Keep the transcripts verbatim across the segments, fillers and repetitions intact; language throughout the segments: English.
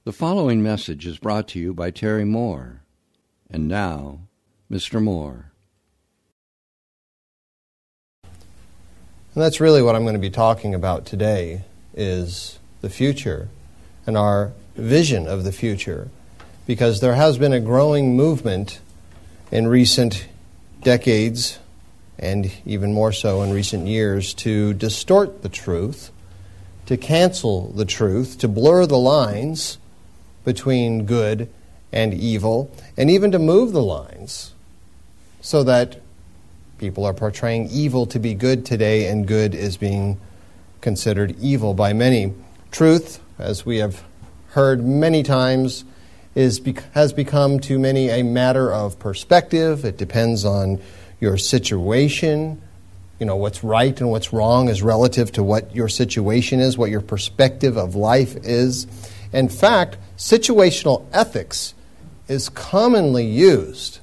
The following message is brought to you by Terry Moore. And now, Mister Moore. And that's really what I'm going to be talking about today, is the future and our vision of the future. Because there has been a growing movement in recent decades, and even more so in recent years, to distort the truth, to cancel the truth, to blur the lines between good and evil, and even to move the lines so that people are portraying evil to be good today and good is being considered evil by many. Truth, as we have heard many times, is has become to many a matter of perspective. It depends on your situation. You know, what's right and what's wrong is relative to what your situation is, what your perspective of life is. In fact, situational ethics is commonly used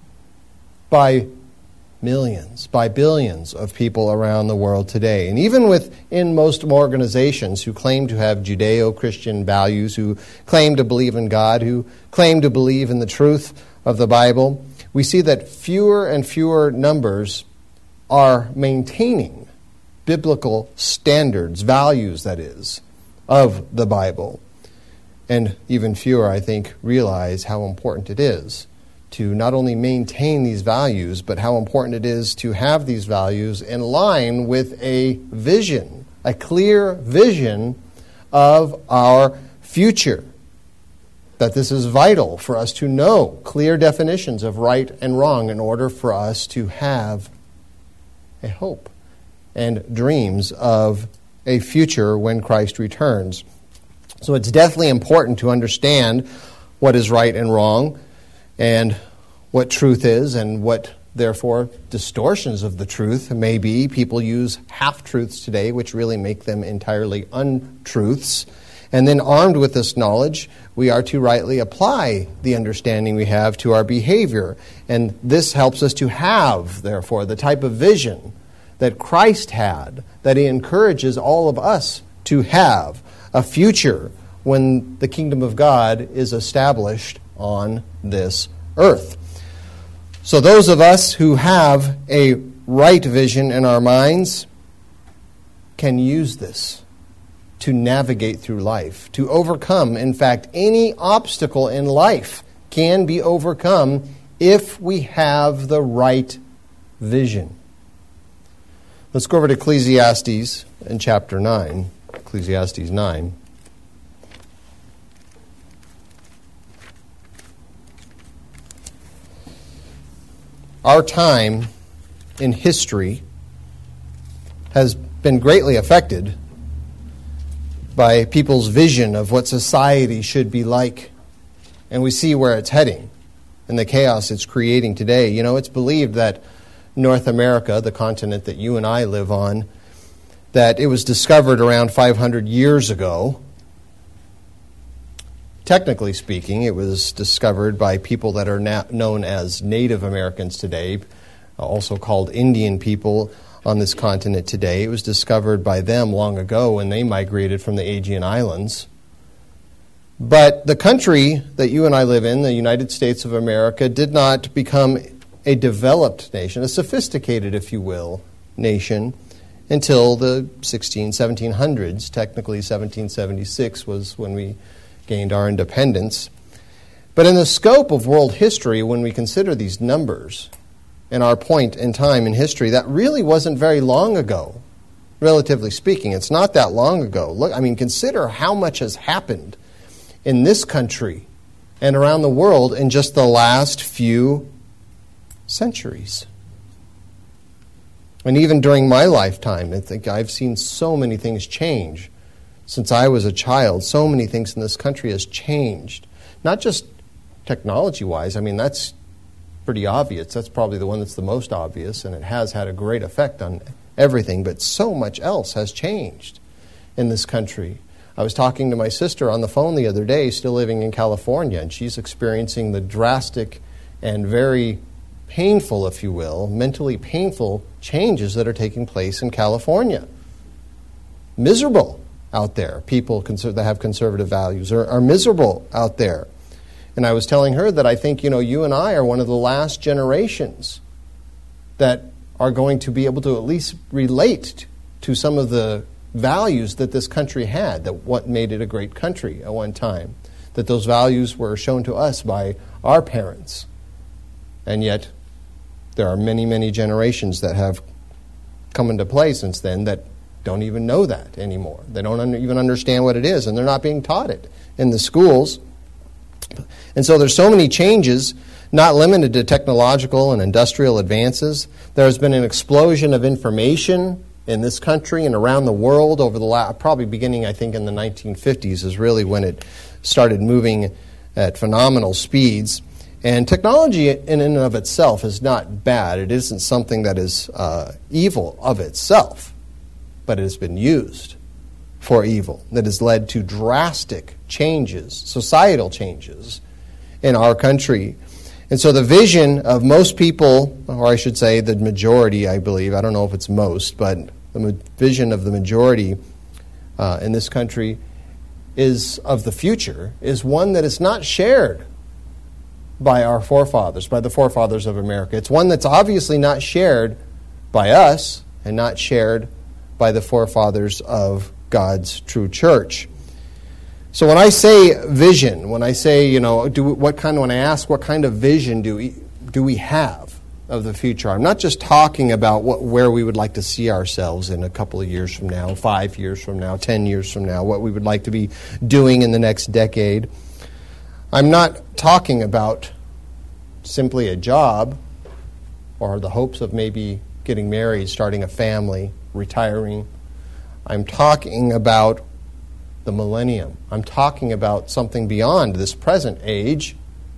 by millions, by billions of people around the world today. And even within most organizations who claim to have Judeo-Christian values, who claim to believe in God, who claim to believe in the truth of the Bible, we see that fewer and fewer numbers are maintaining biblical standards, values, that is, of the Bible. And even fewer, I think, realize how important it is to not only maintain these values, but how important it is to have these values in line with a vision, a clear vision of our future. That this is vital for us to know clear definitions of right and wrong in order for us to have a hope and dreams of a future when Christ returns. So it's definitely important to understand what is right and wrong and what truth is and what, therefore, distortions of the truth may be. People use half-truths today, which really make them entirely untruths. And then armed with this knowledge, we are to rightly apply the understanding we have to our behavior. And this helps us to have, therefore, the type of vision that Christ had, that he encourages all of us to have, a future when the kingdom of God is established on this earth. So those of us who have a right vision in our minds can use this to navigate through life, to overcome. In fact, any obstacle in life can be overcome if we have the right vision. Let's go over to Ecclesiastes in chapter nine. Ecclesiastes nine. Our time in history has been greatly affected by people's vision of what society should be like. And we see where it's heading and the chaos it's creating today. You know, it's believed that North America, the continent that you and I live on, that it was discovered around five hundred years ago. Technically speaking, it was discovered by people that are na- known as Native Americans today, also called Indian people on this continent today. It was discovered by them long ago when they migrated from the Aegean Islands. But the country that you and I live in, the United States of America, did not become a developed nation, a sophisticated, if you will, nation, until the sixteen, seventeen hundreds. Technically, seventeen seventy-six was when we gained our independence. But in the scope of world history, when we consider these numbers and our point in time in history, that really wasn't very long ago, relatively speaking. It's not that long ago. Look, I mean, consider how much has happened in this country and around the world in just the last few centuries. And even during my lifetime, I think I've seen so many things change. Since I was a child, so many things in this country has changed. Not just technology-wise. I mean, that's pretty obvious. That's probably the one that's the most obvious, and it has had a great effect on everything. But so much else has changed in this country. I was talking to my sister on the phone the other day, still living in California, and she's experiencing the drastic and very painful, if you will, mentally painful changes that are taking place in California. Miserable. out there. People conser- that have conservative values are, are miserable out there. And I was telling her that I think, you know, you and I are one of the last generations that are going to be able to at least relate to some of the values that this country had, that what made it a great country at one time, that those values were shown to us by our parents. And yet, there are many, many generations that have come into play since then that don't even know that anymore. They don't un- even understand what it is, and they're not being taught it in the schools. And so there's so many changes, not limited to technological and industrial advances. There has been an explosion of information in this country and around the world over the last, probably beginning, I think, in the nineteen fifties is really when it started moving at phenomenal speeds. And technology in and of itself is not bad. It isn't something that is uh, evil of itself, but it has been used for evil that has led to drastic changes, societal changes in our country. And so the vision of most people, or I should say the majority, I believe, I don't know if it's most, but the vision of the majority uh, in this country is of the future, is one that is not shared by our forefathers, by the forefathers of America. It's one that's obviously not shared by us and not shared by the forefathers of God's true church. So when I say vision, when I say, you know, do what kind of, when I ask what kind of vision do we do we have of the future, I'm not just talking about what where we would like to see ourselves in a couple of years from now, five years from now, ten years from now, what we would like to be doing in the next decade. I'm not talking about simply a job or the hopes of maybe getting married, starting a family, retiring. I'm talking about the millennium. I'm talking about something beyond this present age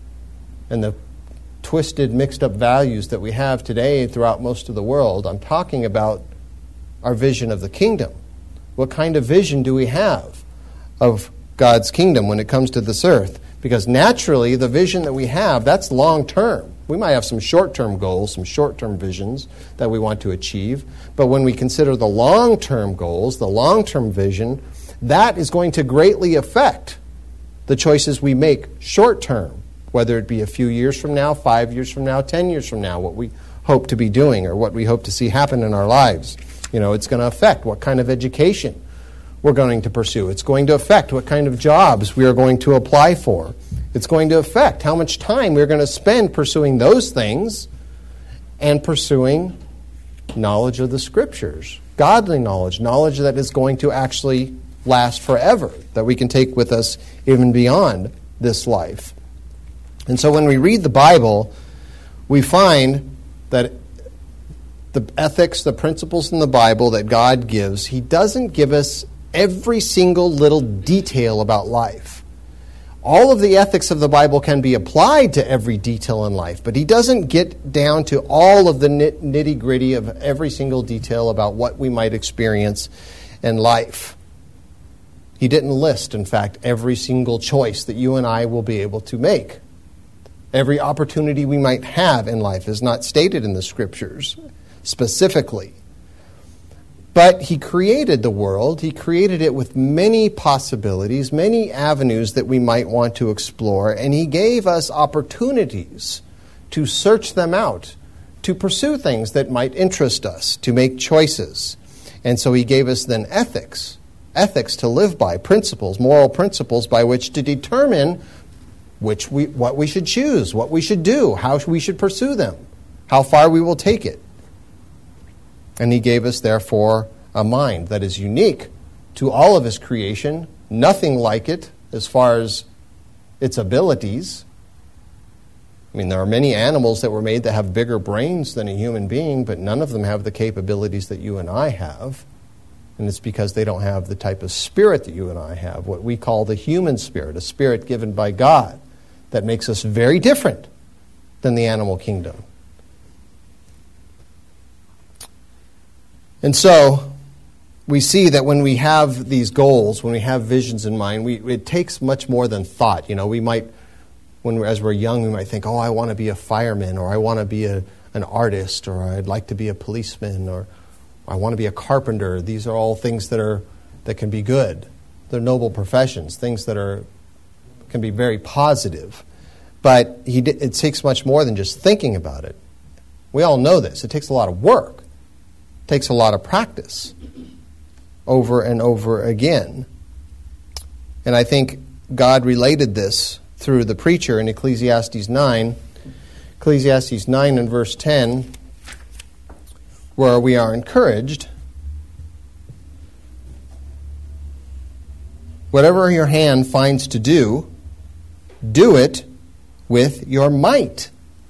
and the twisted, mixed-up values that we have today throughout most of the world. I'm talking about our vision of the kingdom. What kind of vision do we have of God's kingdom when it comes to this earth? Because naturally, the vision that we have, that's long-term. We might have some short-term goals, some short-term visions that we want to achieve. But when we consider the long-term goals, the long-term vision, that is going to greatly affect the choices we make short-term, whether it be a few years from now, five years from now, ten years from now, what we hope to be doing or what we hope to see happen in our lives. You know, it's going to affect what kind of education we're going to pursue. It's going to affect what kind of jobs we are going to apply for. It's going to affect how much time we're going to spend pursuing those things and pursuing knowledge of the Scriptures, godly knowledge, knowledge that is going to actually last forever, that we can take with us even beyond this life. And so when we read the Bible, we find that the ethics, the principles in the Bible that God gives, He doesn't give us every single little detail about life. All of the ethics of the Bible can be applied to every detail in life, but He doesn't get down to all of the nitty-gritty of every single detail about what we might experience in life. He didn't list, in fact, every single choice that you and I will be able to make. Every opportunity we might have in life is not stated in the Scriptures specifically. But He created the world. He created it with many possibilities, many avenues that we might want to explore, and He gave us opportunities to search them out, to pursue things that might interest us, to make choices. And so He gave us then ethics, ethics to live by, principles, moral principles by which to determine which we, what we should choose, what we should do, how we should pursue them, how far we will take it. And He gave us, therefore, a mind that is unique to all of His creation, nothing like it as far as its abilities. I mean, there are many animals that were made that have bigger brains than a human being, but none of them have the capabilities that you and I have. And it's because they don't have the type of spirit that you and I have, what we call the human spirit, a spirit given by God that makes us very different than the animal kingdom. And so we see that when we have these goals, when we have visions in mind, we, it takes much more than thought. You know, we might, when we're, as we're young, we might think, oh, I want to be a fireman, or I want to be a, an artist, or I'd like to be a policeman, or I want to be a carpenter. These are all things that are that can be good. They're noble professions, things that are can be very positive. But he, it takes much more than just thinking about it. We all know this. It takes a lot of work. It takes a lot of practice over and over again. And I think God related this through the preacher in Ecclesiastes nine. Ecclesiastes nine and verse ten, where we are encouraged. Whatever your hand finds to do, do it with your might.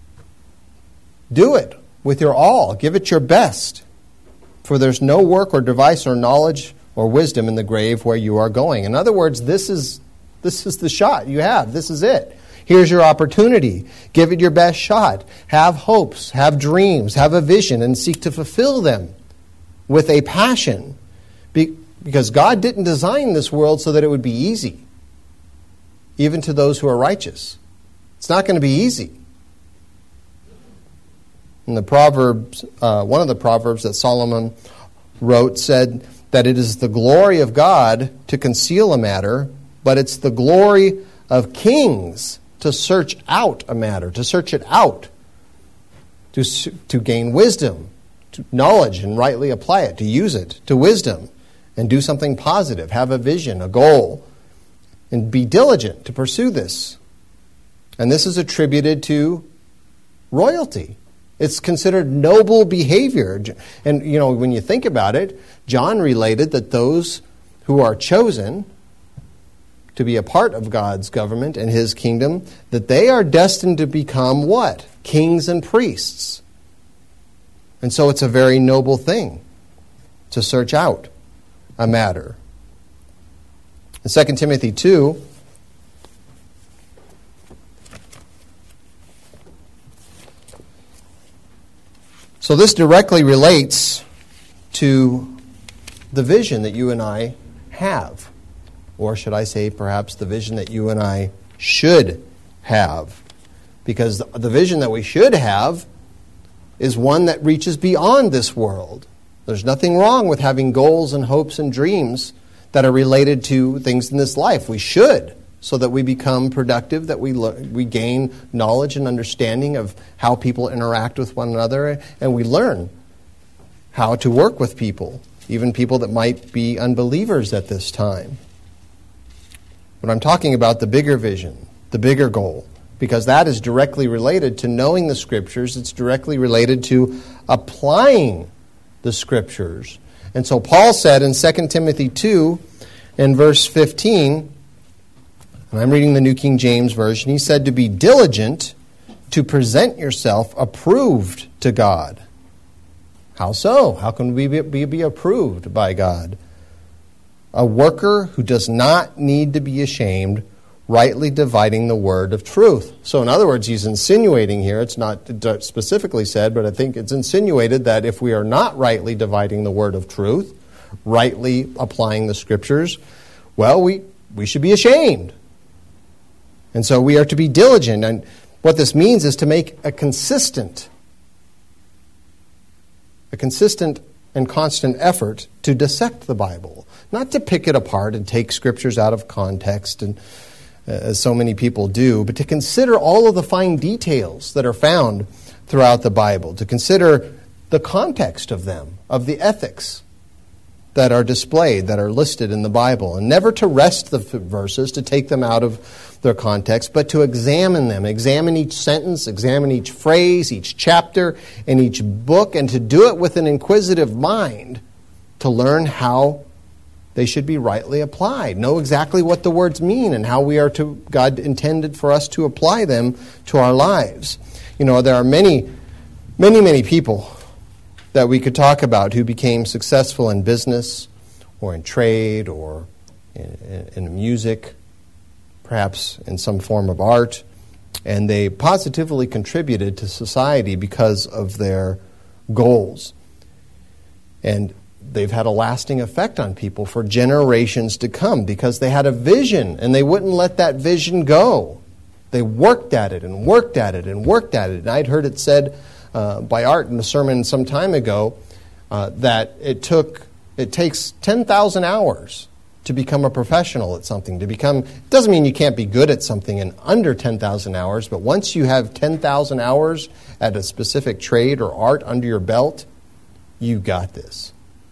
Do it with your all. Give it your best. For there's no work or device or knowledge or wisdom in the grave where you are going. In other words, this is this is the shot you have. This is it. Here's your opportunity. Give it your best shot. Have hopes, have dreams, have a vision, and seek to fulfill them with a passion. Be- because God didn't design this world so that it would be easy, even to those who are righteous. It's not going to be easy. In the Proverbs, uh, one of the Proverbs that Solomon wrote said that it is the glory of God to conceal a matter, but it's the glory of kings to search out a matter, to search it out, to, to gain wisdom, to knowledge and rightly apply it, to use it to wisdom and do something positive, have a vision, a goal, and be diligent to pursue this. And this is attributed to royalty. It's considered noble behavior. And, you know, when you think about it, John related that those who are chosen to be a part of God's government and His kingdom, that they are destined to become what? Kings and priests. And so it's a very noble thing to search out a matter. In Second Timothy two, so this directly relates to the vision that you and I have. Or should I say, perhaps, the vision that you and I should have. Because the vision that we should have is one that reaches beyond this world. There's nothing wrong with having goals and hopes and dreams that are related to things in this life. We should, so that we become productive, that we le- we gain knowledge and understanding of how people interact with one another, and we learn how to work with people, even people that might be unbelievers at this time. But I'm talking about the bigger vision, the bigger goal, because that is directly related to knowing the Scriptures. It's directly related to applying the Scriptures. And so Paul said in Second Timothy two, in verse fifteen, and I'm reading the New King James Version, he said to be diligent to present yourself approved to God. How so? How can we be, be, be approved by God? A worker who does not need to be ashamed, rightly dividing the word of truth. So in other words, he's insinuating here, it's not specifically said, but I think it's insinuated that if we are not rightly dividing the word of truth, rightly applying the Scriptures, well, we, we should be ashamed. And so we are to be diligent. And what this means is to make a consistent, a consistent and constant effort to dissect the Bible. Not to pick it apart and take Scriptures out of context, and uh, as so many people do, but to consider all of the fine details that are found throughout the Bible, to consider the context of them, of the ethics that are displayed, that are listed in the Bible, and never to wrest the verses, to take them out of their context, but to examine them, examine each sentence, examine each phrase, each chapter, and each book, and to do it with an inquisitive mind to learn how they should be rightly applied, know exactly what the words mean and how we are to, God intended for us to apply them to our lives. You know, there are many, many, many people that we could talk about who became successful in business or in trade or in, in music, perhaps in some form of art, and they positively contributed to society because of their goals. And they've had a lasting effect on people for generations to come because they had a vision and they wouldn't let that vision go. They worked at it and worked at it and worked at it. And I'd heard it said uh, by Art in a sermon some time ago uh, that it took It takes ten thousand hours to become a professional at something. To become, it doesn't mean you can't be good at something in under ten thousand hours, but once you have ten thousand hours at a specific trade or art under your belt, you got this.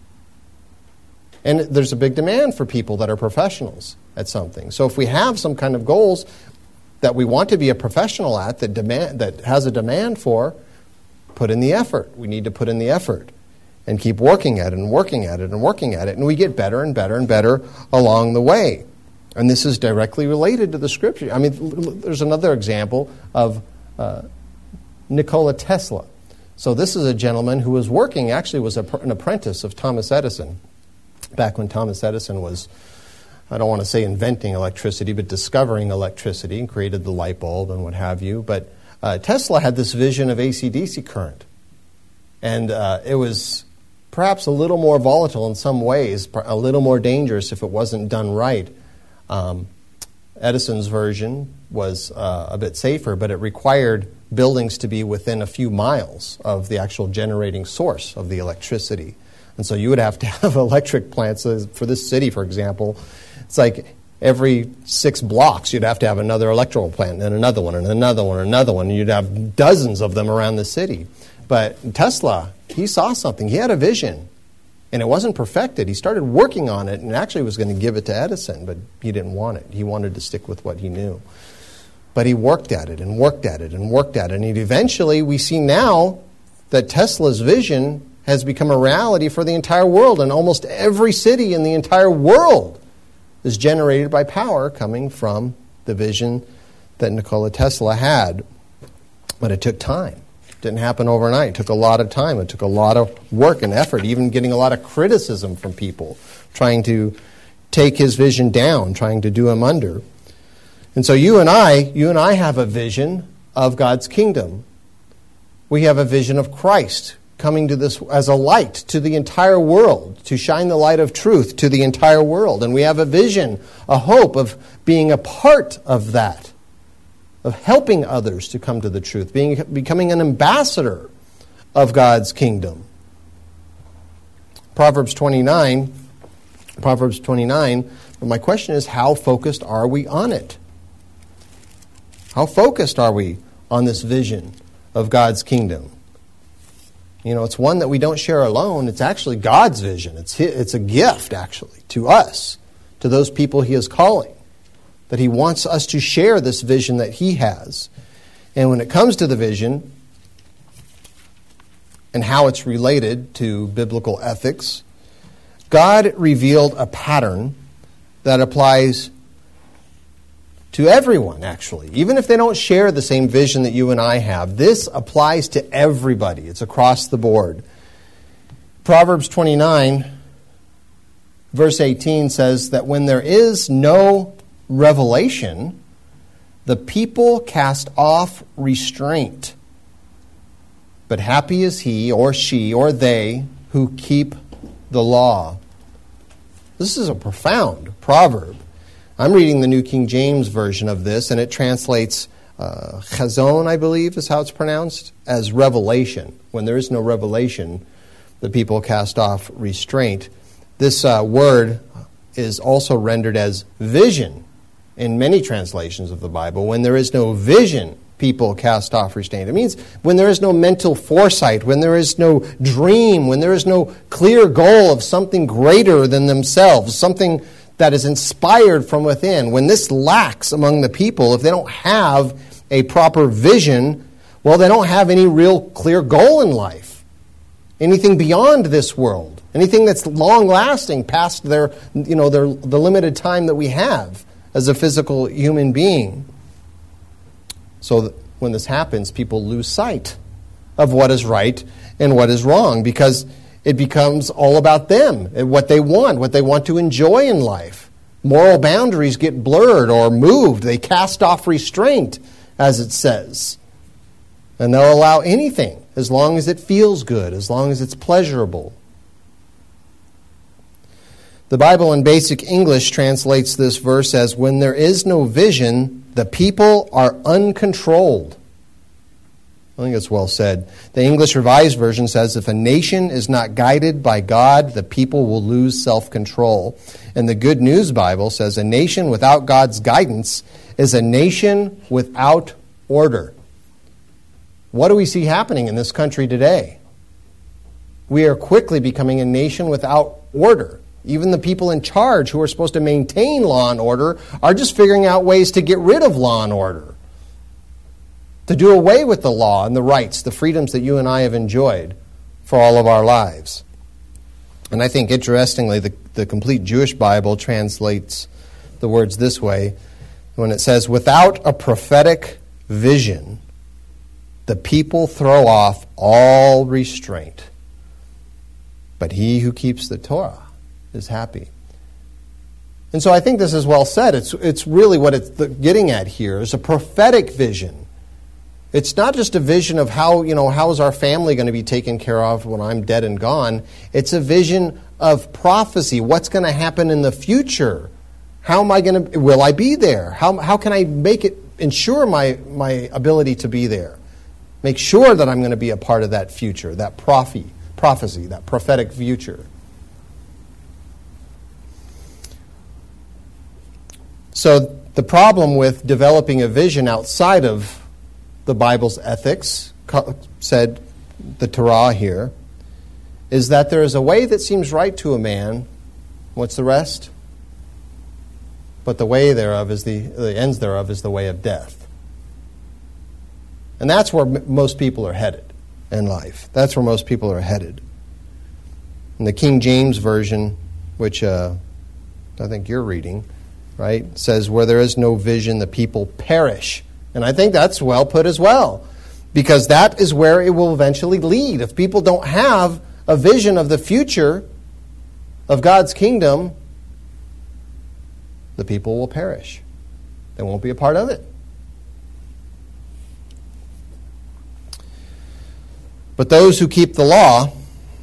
And there's a big demand for people that are professionals at something. So if we have some kind of goals that we want to be a professional at, that demand that has a demand for, put in the effort. We need to put in the effort and keep working at it and working at it and working at it. And we get better and better and better along the way. And this is directly related to the Scripture. I mean, there's another example of uh, Nikola Tesla. So this is a gentleman who was working, actually was a, an apprentice of Thomas Edison, back when Thomas Edison was, I don't want to say inventing electricity, but discovering electricity and created the light bulb and what have you. But uh, Tesla had this vision of A C D C current. And uh, it was perhaps a little more volatile in some ways, a little more dangerous if it wasn't done right. Um, Edison's version was uh, a bit safer, but it required buildings to be within a few miles of the actual generating source of the electricity. And so you would have to have electric plants. For this city, for example, it's like every six blocks you'd have to have another electrical plant, and another one, and another one, and another one. And you'd have dozens of them around the city. But Tesla, he saw something. He had a vision, and it wasn't perfected. He started working on it and actually was going to give it to Edison, but he didn't want it. He wanted to stick with what he knew. But he worked at it and worked at it and worked at it. And eventually we see now that Tesla's vision has become a reality for the entire world, and almost every city in the entire world is generated by power coming from the vision that Nikola Tesla had. But it took time. It didn't happen overnight. It took a lot of time. It took a lot of work and effort, even getting a lot of criticism from people, trying to take his vision down, trying to do him under. And so you and I, you and I have a vision of God's kingdom. We have a vision of Christ coming to this as a light to the entire world, to shine the light of truth to the entire world. And we have a vision, a hope of being a part of that, of helping others to come to the truth, being becoming an ambassador of God's kingdom. Proverbs twenty-nine, Proverbs twenty-nine, but my question is, how focused are we on it? How focused are we on this vision of God's kingdom? You know, it's one that we don't share alone. It's actually God's vision. It's his, it's a gift, actually, to us, to those people He is calling, that He wants us to share this vision that He has. And when it comes to the vision and how it's related to biblical ethics, God revealed a pattern that applies to everyone, actually. Even if they don't share the same vision that you and I have, this applies to everybody. It's across the board. Proverbs twenty-nine, verse eighteen says that when there is no revelation, the people cast off restraint. But happy is he or she or they who keep the law. This is a profound proverb. I'm reading the New King James Version of this, and it translates uh, chazon, I believe is how it's pronounced, as revelation. When there is no revelation, the people cast off restraint. This uh, word is also rendered as vision in many translations of the Bible. When there is no vision, people cast off restraint. It means when there is no mental foresight, when there is no dream, when there is no clear goal of something greater than themselves, something that is inspired from within. When this lacks among the people, if they don't have a proper vision, well, they don't have any real clear goal in life. Anything beyond this world. Anything that's long-lasting past their, you know, their, the limited time that we have as a physical human being. So that when this happens, people lose sight of what is right and what is wrong, because it becomes all about them, and what they want, what they want to enjoy in life. Moral boundaries get blurred or moved. They cast off restraint, as it says. And they'll allow anything, as long as it feels good, as long as it's pleasurable. The Bible in Basic English translates this verse as, when there is no vision, the people are uncontrolled. I think it's well said. The English Revised Version says, if a nation is not guided by God, the people will lose self-control. And the Good News Bible says, a nation without God's guidance is a nation without order. What do we see happening in this country today? We are quickly becoming a nation without order. Even the people in charge who are supposed to maintain law and order are just figuring out ways to get rid of law and order, to do away with the law and the rights, the freedoms that you and I have enjoyed for all of our lives. And I think, interestingly, the, the complete Jewish Bible translates the words this way, when it says, without a prophetic vision, the people throw off all restraint. But he who keeps the Torah is happy. And so I think this is well said. It's, it's really what it's getting at here is a prophetic vision. It's not just a vision of how, you know, how is our family going to be taken care of when I'm dead and gone. It's a vision of prophecy. What's going to happen in the future? How am I going to, will I be there? How, how can I make it, ensure my, my ability to be there? Make sure that I'm going to be a part of that future, that prophecy, prophecy, that prophetic future. So the problem with developing a vision outside of the Bible's ethics, said the Torah here, is that there is a way that seems right to a man. What's the rest? But the way thereof is the, the ends thereof is the way of death. And that's where m- most people are headed in life. That's where most people are headed. In the King James Version, which uh, I think you're reading, right, says, where there is no vision, the people perish. And I think that's well put as well, because that is where it will eventually lead. If people don't have a vision of the future of God's kingdom, the people will perish. They won't be a part of it. But those who keep the law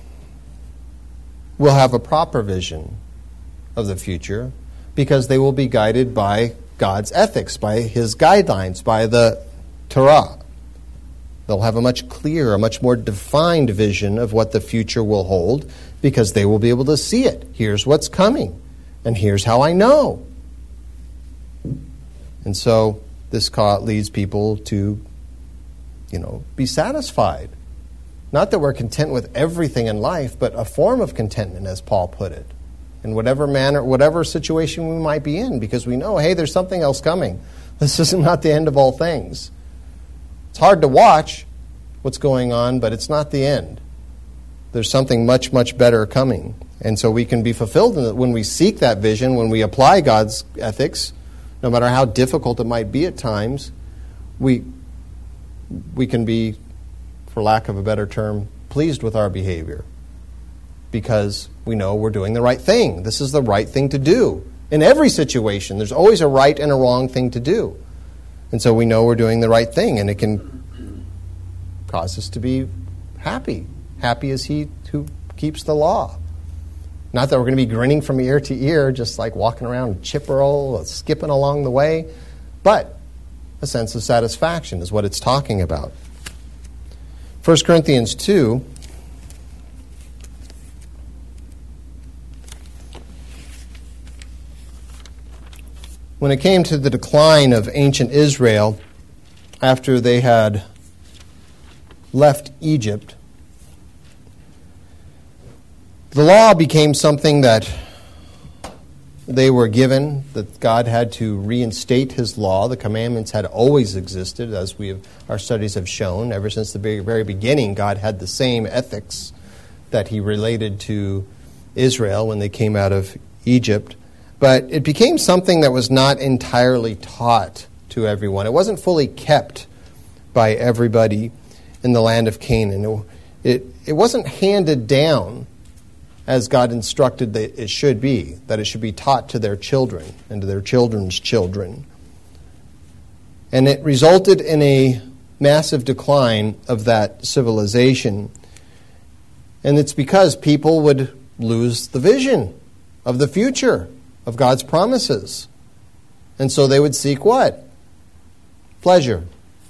will have a proper vision of the future, because they will be guided by God's ethics, by His guidelines, by the Torah. They'll have a much clearer, a much more defined vision of what the future will hold, because they will be able to see it. Here's what's coming, and here's how I know. And so this leads people to, you know, be satisfied. Not that we're content with everything in life, but a form of contentment, as Paul put it, in whatever manner, whatever situation we might be in, because we know, hey, there's something else coming. This is not the end of all things. It's hard to watch what's going on, but it's not the end. There's something much, much better coming. And so we can be fulfilled in it when we seek that vision, when we apply God's ethics, no matter how difficult it might be at times, we we can be, for lack of a better term, pleased with our behavior, because we know we're doing the right thing. This is the right thing to do. In every situation, there's always a right and a wrong thing to do. And so we know we're doing the right thing, and it can cause us to be happy. Happy is he who keeps the law. Not that we're going to be grinning from ear to ear, just like walking around chipperal, skipping along the way, but a sense of satisfaction is what it's talking about. First Corinthians two, when it came to the decline of ancient Israel after they had left Egypt, the law became something that they were given, that God had to reinstate His law. The commandments had always existed, as we have, our studies have shown. Ever since the very, very beginning, God had the same ethics that He related to Israel when they came out of Egypt. But it became something that was not entirely taught to everyone. It wasn't fully kept by everybody in the land of Canaan. It, it, it wasn't handed down as God instructed that it should be, that it should be taught to their children and to their children's children. And it resulted in a massive decline of that civilization. And it's because people would lose the vision of the future, of God's promises. And so they would seek what? Pleasure,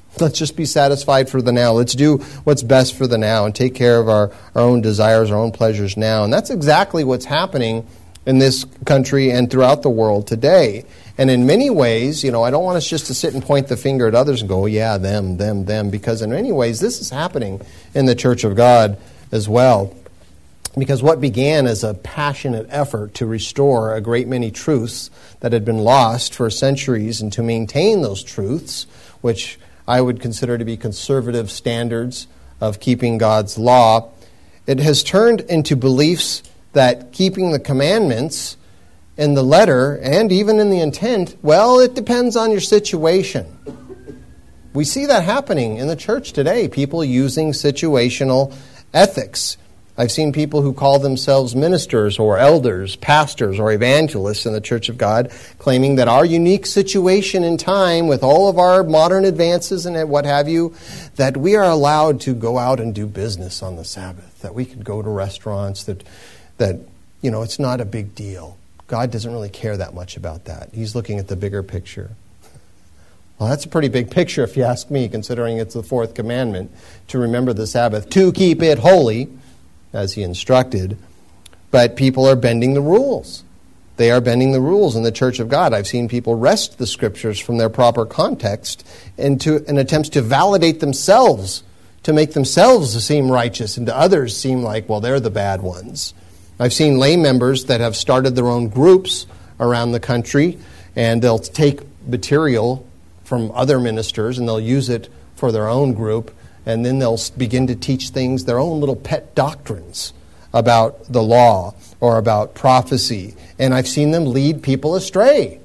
Let's just be satisfied for the now. Let's do what's best for the now and take care of our, our own desires, our own pleasures now. And that's exactly what's happening in this country and throughout the world today. And in many ways, you know, I don't want us just to sit and point the finger at others and go, oh, yeah, them, them, them, because in many ways this is happening in the Church of God as well. Because what began as a passionate effort to restore a great many truths that had been lost for centuries and to maintain those truths, which I would consider to be conservative standards of keeping God's law, it has turned into beliefs that keeping the commandments in the letter and even in the intent, well, it depends on your situation. We see that happening in the church today, people using situational ethics. I've seen people who call themselves ministers or elders, pastors or evangelists in the Church of God, claiming that our unique situation in time with all of our modern advances and what have you, that we are allowed to go out and do business on the Sabbath, that we could go to restaurants, that, that you know, it's not a big deal. God doesn't really care that much about that. He's looking at the bigger picture. Well, that's a pretty big picture if you ask me, considering it's the fourth commandment, to remember the Sabbath, to keep it holy, as he instructed, but people are bending the rules. They are bending the rules in the Church of God. I've seen people wrest the Scriptures from their proper context into in attempts to validate themselves, to make themselves seem righteous, and to others seem like, well, they're the bad ones. I've seen lay members that have started their own groups around the country, and they'll take material from other ministers, and they'll use it for their own group, and then they'll begin to teach things, their own little pet doctrines about the law or about prophecy. And I've seen them lead people astray.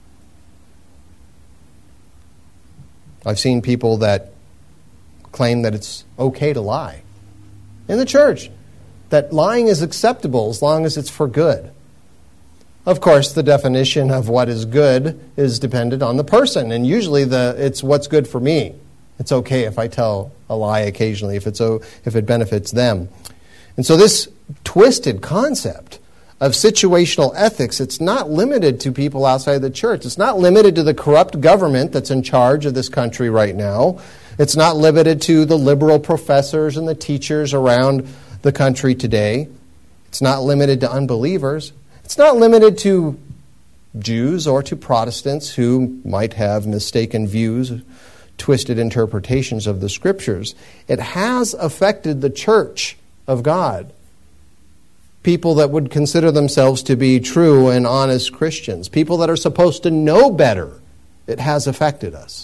I've seen people that claim that it's okay to lie in the church, that lying is acceptable as long as it's for good. Of course, the definition of what is good is dependent on the person, and usually the it's what's good for me. It's okay if I tell a lie occasionally, if it's if it benefits them. And so this twisted concept of situational ethics, it's not limited to people outside the church. It's not limited to the corrupt government that's in charge of this country right now. It's not limited to the liberal professors and the teachers around the country today. It's not limited to unbelievers. It's not limited to Jews or to Protestants who might have mistaken views, twisted interpretations of the Scriptures. It has affected the church of God. People that would consider themselves to be true and honest Christians. People that are supposed to know better. It has affected us.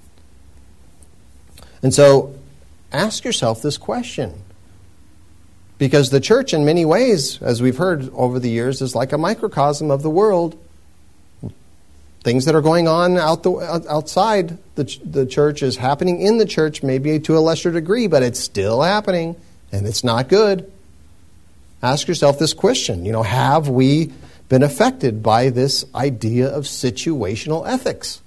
And so, ask yourself this question. Because the church, in many ways, as we've heard over the years, is like a microcosm of the world. Things that are going on out the, outside the, the church is happening in the church, maybe to a lesser degree, but it's still happening, and it's not good. Ask yourself this question, you know, have we been affected by this idea of situational ethics?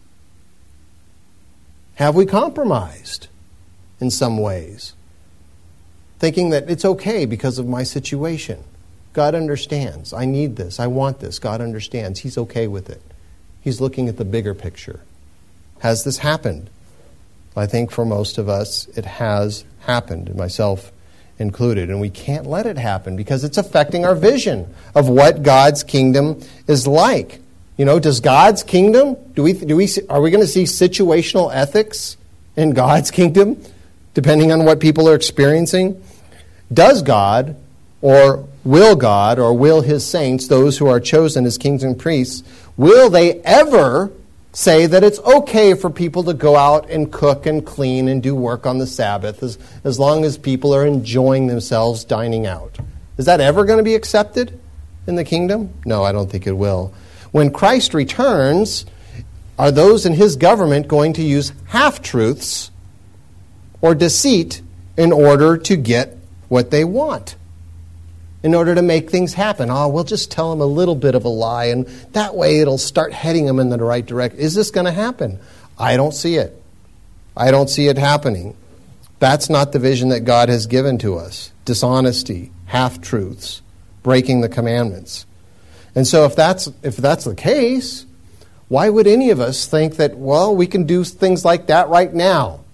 Have we compromised in some ways? Thinking that it's okay because of my situation. God understands. I need this. I want this. God understands. He's okay with it. He's looking at the bigger picture. Has this happened? I think for most of us, it has happened, myself included. And we can't let it happen because it's affecting our vision of what God's kingdom is like. You know, does God's kingdom, do we, do we, are we going to see situational ethics in God's kingdom, depending on what people are experiencing? Does God, or will God, or will His saints, those who are chosen as kings and priests, will they ever say that it's okay for people to go out and cook and clean and do work on the Sabbath as, as long as people are enjoying themselves dining out? Is that ever going to be accepted in the kingdom? No, I don't think it will. When Christ returns, are those in His government going to use half-truths or deceit in order to get what they want? In order to make things happen. Oh, we'll just tell them a little bit of a lie, and that way it'll start heading them in the right direction. Is this going to happen? I don't see it. I don't see it happening. That's not the vision that God has given to us. Dishonesty, half-truths, breaking the commandments. And so if that's if that's the case, why would any of us think that, well, we can do things like that right now?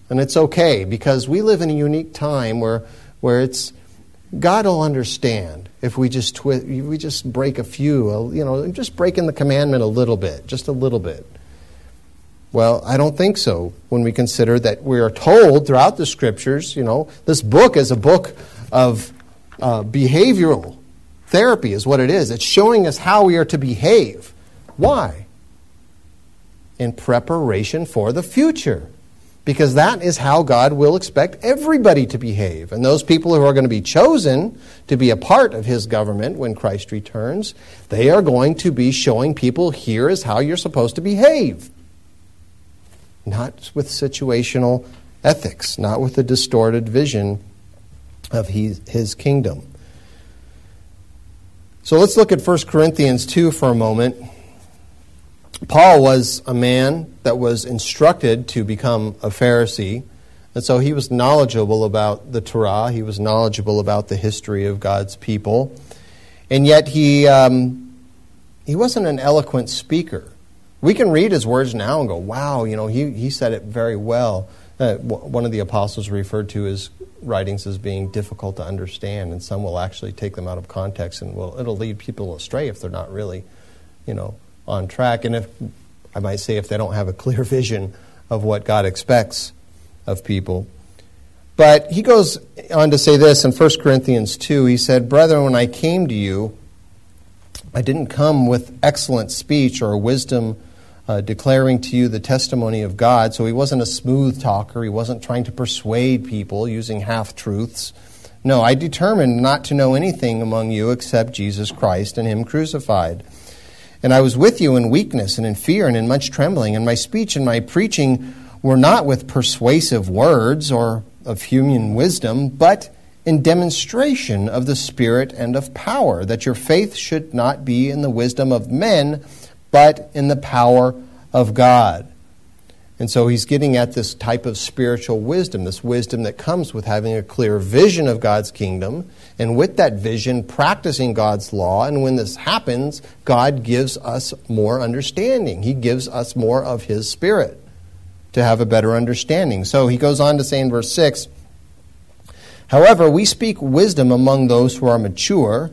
And it's okay, because we live in a unique time where where it's God will understand if we just twi- we just break a few, you know, just breaking the commandment a little bit, just a little bit. Well, I don't think so when we consider that we are told throughout the Scriptures, you know, this book is a book of uh, behavioral therapy is what it is. It's showing us how we are to behave. Why? In preparation for the future. Because that is how God will expect everybody to behave. And those people who are going to be chosen to be a part of His government when Christ returns, they are going to be showing people, here is how you're supposed to behave. Not with situational ethics, not with a distorted vision of His, his kingdom. So let's look at First Corinthians two for a moment. Paul was a man that was instructed to become a Pharisee, and so he was knowledgeable about the Torah. He was knowledgeable about the history of God's people, and yet he um, he wasn't an eloquent speaker. We can read his words now and go, wow, you know, he, he said it very well. Uh, w- one of the apostles referred to his writings as being difficult to understand, and some will actually take them out of context, and will it'll lead people astray if they're not really, you know, on track. And if, I might say, if they don't have a clear vision of what God expects of people. But he goes on to say this in First Corinthians two. He said, "Brethren, when I came to you, I didn't come with excellent speech or wisdom uh, declaring to you the testimony of God." So he wasn't a smooth talker. He wasn't trying to persuade people using half-truths. No, I determined not to know anything among you except Jesus Christ and Him crucified. And I was with you in weakness and in fear and in much trembling, and my speech and my preaching were not with persuasive words or of human wisdom, but in demonstration of the Spirit and of power, that your faith should not be in the wisdom of men, but in the power of God. And so he's getting at this type of spiritual wisdom, this wisdom that comes with having a clear vision of God's kingdom, and with that vision, practicing God's law. And when this happens, God gives us more understanding. He gives us more of His Spirit to have a better understanding. So he goes on to say in verse six, "However, we speak wisdom among those who are mature,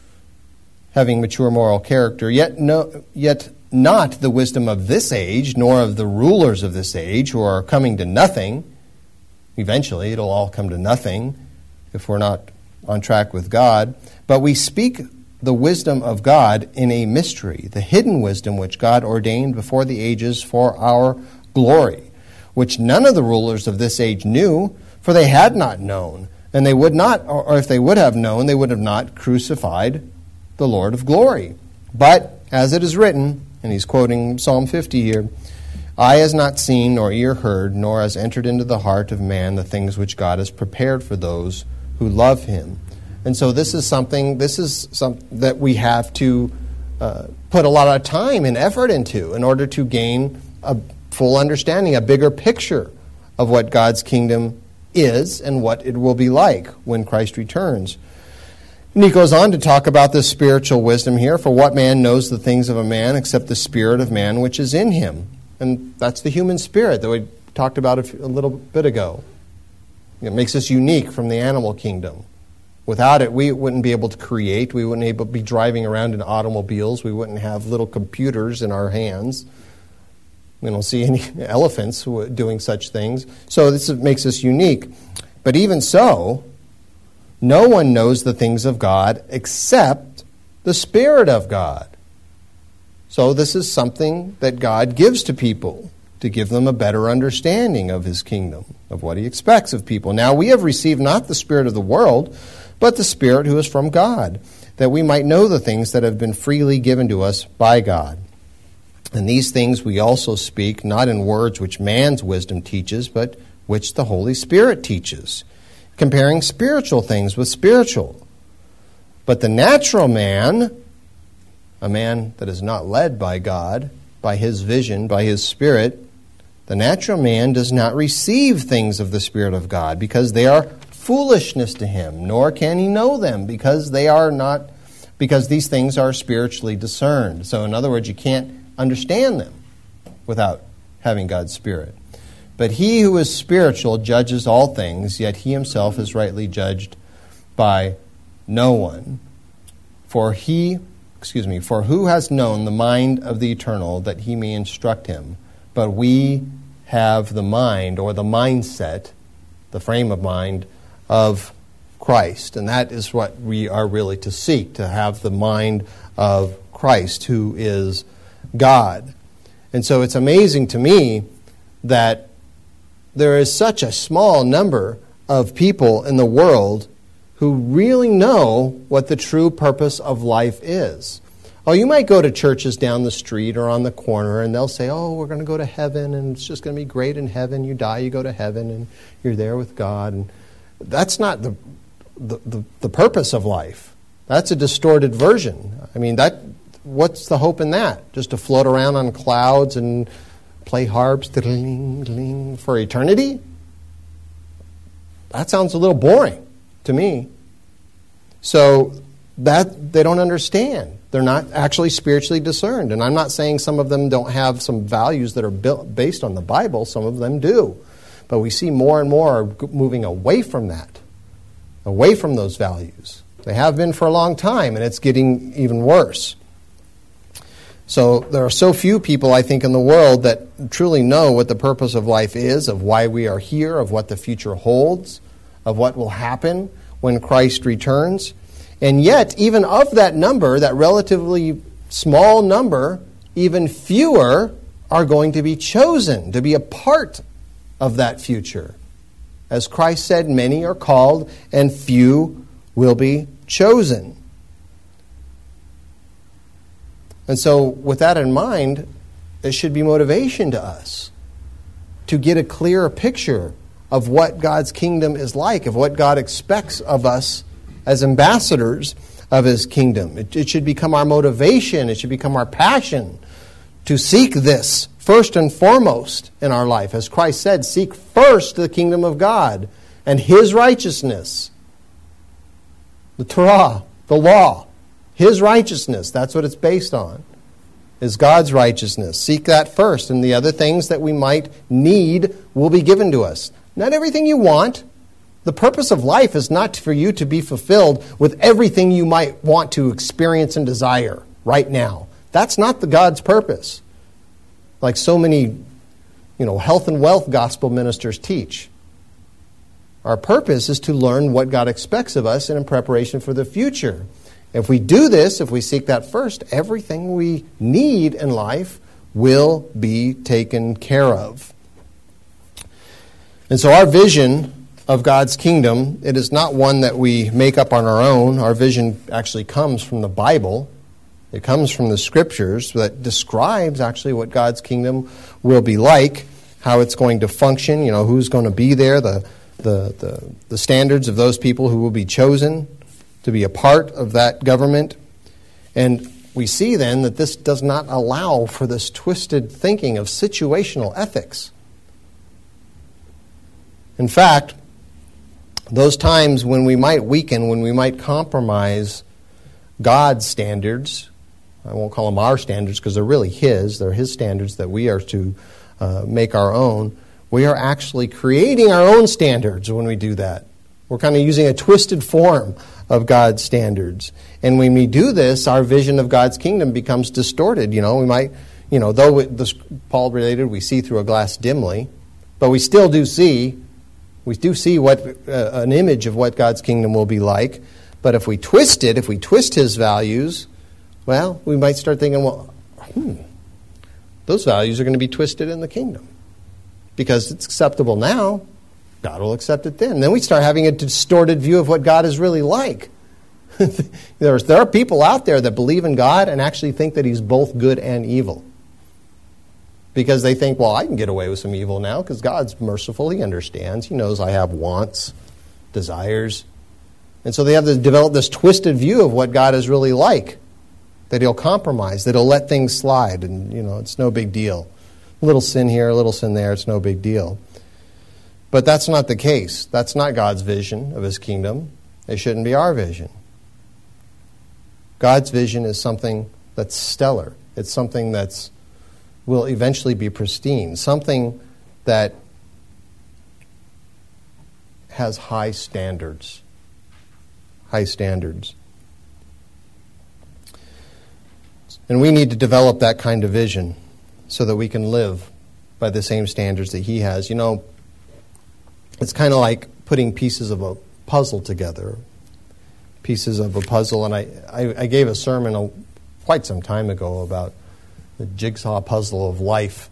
having mature moral character, yet no, yet not the wisdom of this age, nor of the rulers of this age, who are coming to nothing." Eventually, it'll all come to nothing if we're not on track with God. "But we speak the wisdom of God in a mystery, the hidden wisdom which God ordained before the ages for our glory, which none of the rulers of this age knew, for they had not known, and they would not, or if they would have known, they would have not crucified the Lord of glory. But, as it is written," and he's quoting Psalm fifty here, "Eye has not seen, nor ear heard, nor has entered into the heart of man the things which God has prepared for those who love Him." And so this is something, this is something that we have to uh, put a lot of time and effort into in order to gain a full understanding, a bigger picture of what God's kingdom is and what it will be like when Christ returns. And he goes on to talk about this spiritual wisdom here. "For what man knows the things of a man except the spirit of man which is in him?" And that's the human spirit that we talked about a, few, a little bit ago. It makes us unique from the animal kingdom. Without it, we wouldn't be able to create. We wouldn't able to be driving around in automobiles. We wouldn't have little computers in our hands. We don't see any elephants doing such things. So this makes us unique. But even so, no one knows the things of God except the Spirit of God. So this is something that God gives to people to give them a better understanding of His kingdom, of what He expects of people. "Now we have received not the spirit of the world, but the Spirit who is from God, that we might know the things that have been freely given to us by God. And these things we also speak, not in words which man's wisdom teaches, but which the Holy Spirit teaches, comparing spiritual things with spiritual. But the natural man," a man that is not led by God, by His vision, by His Spirit, "the natural man does not receive things of the Spirit of God, because they are foolishness to him, nor can he know them, because they are not, because these things are spiritually discerned." So in other words, you can't understand them without having God's Spirit. But he who is spiritual judges all things, yet he himself is rightly judged by no one. For he, excuse me, for who has known the mind of the Eternal that he may instruct him? But we have the mind, or the mindset, the frame of mind of Christ. And that is what we are really to seek, to have the mind of Christ, who is God. And so it's amazing to me that there is such a small number of people in the world who really know what the true purpose of life is. Oh, you might go to churches down the street or on the corner, and they'll say, oh, we're going to go to heaven, and it's just going to be great in heaven. You die, you go to heaven, and you're there with God. And that's not the the, the, the purpose of life. That's a distorted version. I mean, that what's the hope in that? Just to float around on clouds and play harps for eternity? That sounds a little boring to me. So that they don't understand. They're not actually spiritually discerned. And I'm not saying some of them don't have some values that are built based on the Bible. Some of them do. But we see more and more are moving away from that, away from those values. They have been for a long time, and it's getting even worse. So there are so few people, I think, in the world that truly know what the purpose of life is, of why we are here, of what the future holds, of what will happen when Christ returns. And yet, even of that number, that relatively small number, even fewer are going to be chosen to be a part of that future. As Christ said, many are called and few will be chosen. And so with that in mind, it should be motivation to us to get a clearer picture of what God's kingdom is like, of what God expects of us as ambassadors of His kingdom. It, it should become our motivation. It should become our passion to seek this first and foremost in our life. As Christ said, seek first the kingdom of God and His righteousness. The Torah, the law, His righteousness, that's what it's based on, is God's righteousness. Seek that first, and the other things that we might need will be given to us. Not everything you want. The purpose of life is not for you to be fulfilled with everything you might want to experience and desire right now. That's not the God's purpose. Like so many, you know, health and wealth gospel ministers teach. Our purpose is to learn what God expects of us and in preparation for the future. If we do this, if we seek that first, everything we need in life will be taken care of. And so our vision of God's kingdom, it is not one that we make up on our own. Our vision actually comes from the Bible. It comes from the Scriptures that describes actually what God's kingdom will be like, how it's going to function, you know, who's going to be there, the the the, the standards of those people who will be chosen to be a part of that government. And we see then that this does not allow for this twisted thinking of situational ethics. In fact, those times when we might weaken, when we might compromise God's standards, I won't call them our standards because they're really His, they're His standards that we are to uh, make our own, we are actually creating our own standards when we do that. We're kind of using a twisted form of God's standards. And when we do this, our vision of God's kingdom becomes distorted. You know, we might, you know, though this, Paul related, we see through a glass dimly, but we still do see, we do see what uh, an image of what God's kingdom will be like. But if we twist it, if we twist His values, well, we might start thinking, well, hmm, those values are going to be twisted in the kingdom. Because it's acceptable now, God will accept it then. And then we start having a distorted view of what God is really like. There's, there are people out there that believe in God and actually think that He's both good and evil. Because they think, well, I can get away with some evil now because God's merciful. He understands. He knows I have wants, desires. And so they have to develop this twisted view of what God is really like. That He'll compromise, that He'll let things slide, and, you know, it's no big deal. A little sin here, a little sin there, it's no big deal. But that's not the case. That's not God's vision of His kingdom. It shouldn't be our vision. God's vision is something that's stellar. It's something that's will eventually be pristine. Something that has high standards. High standards. And we need to develop that kind of vision so that we can live by the same standards that he has. You know, it's kind of like putting pieces of a puzzle together. Pieces of a puzzle. And I, I, I gave a sermon a, quite some time ago about the jigsaw puzzle of life.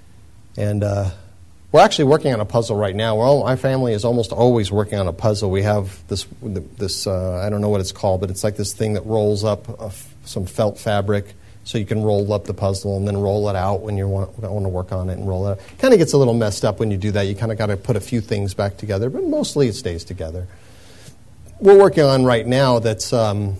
And uh, we're actually working on a puzzle right now. We're all, my family is almost always working on a puzzle. We have this, this uh, I don't know what it's called, but it's like this thing that rolls up a, some felt fabric so you can roll up the puzzle and then roll it out when you want, want to work on it and roll it out. It kind of gets a little messed up when you do that. You kind of got to put a few things back together, but mostly it stays together. We're working on right now that's um,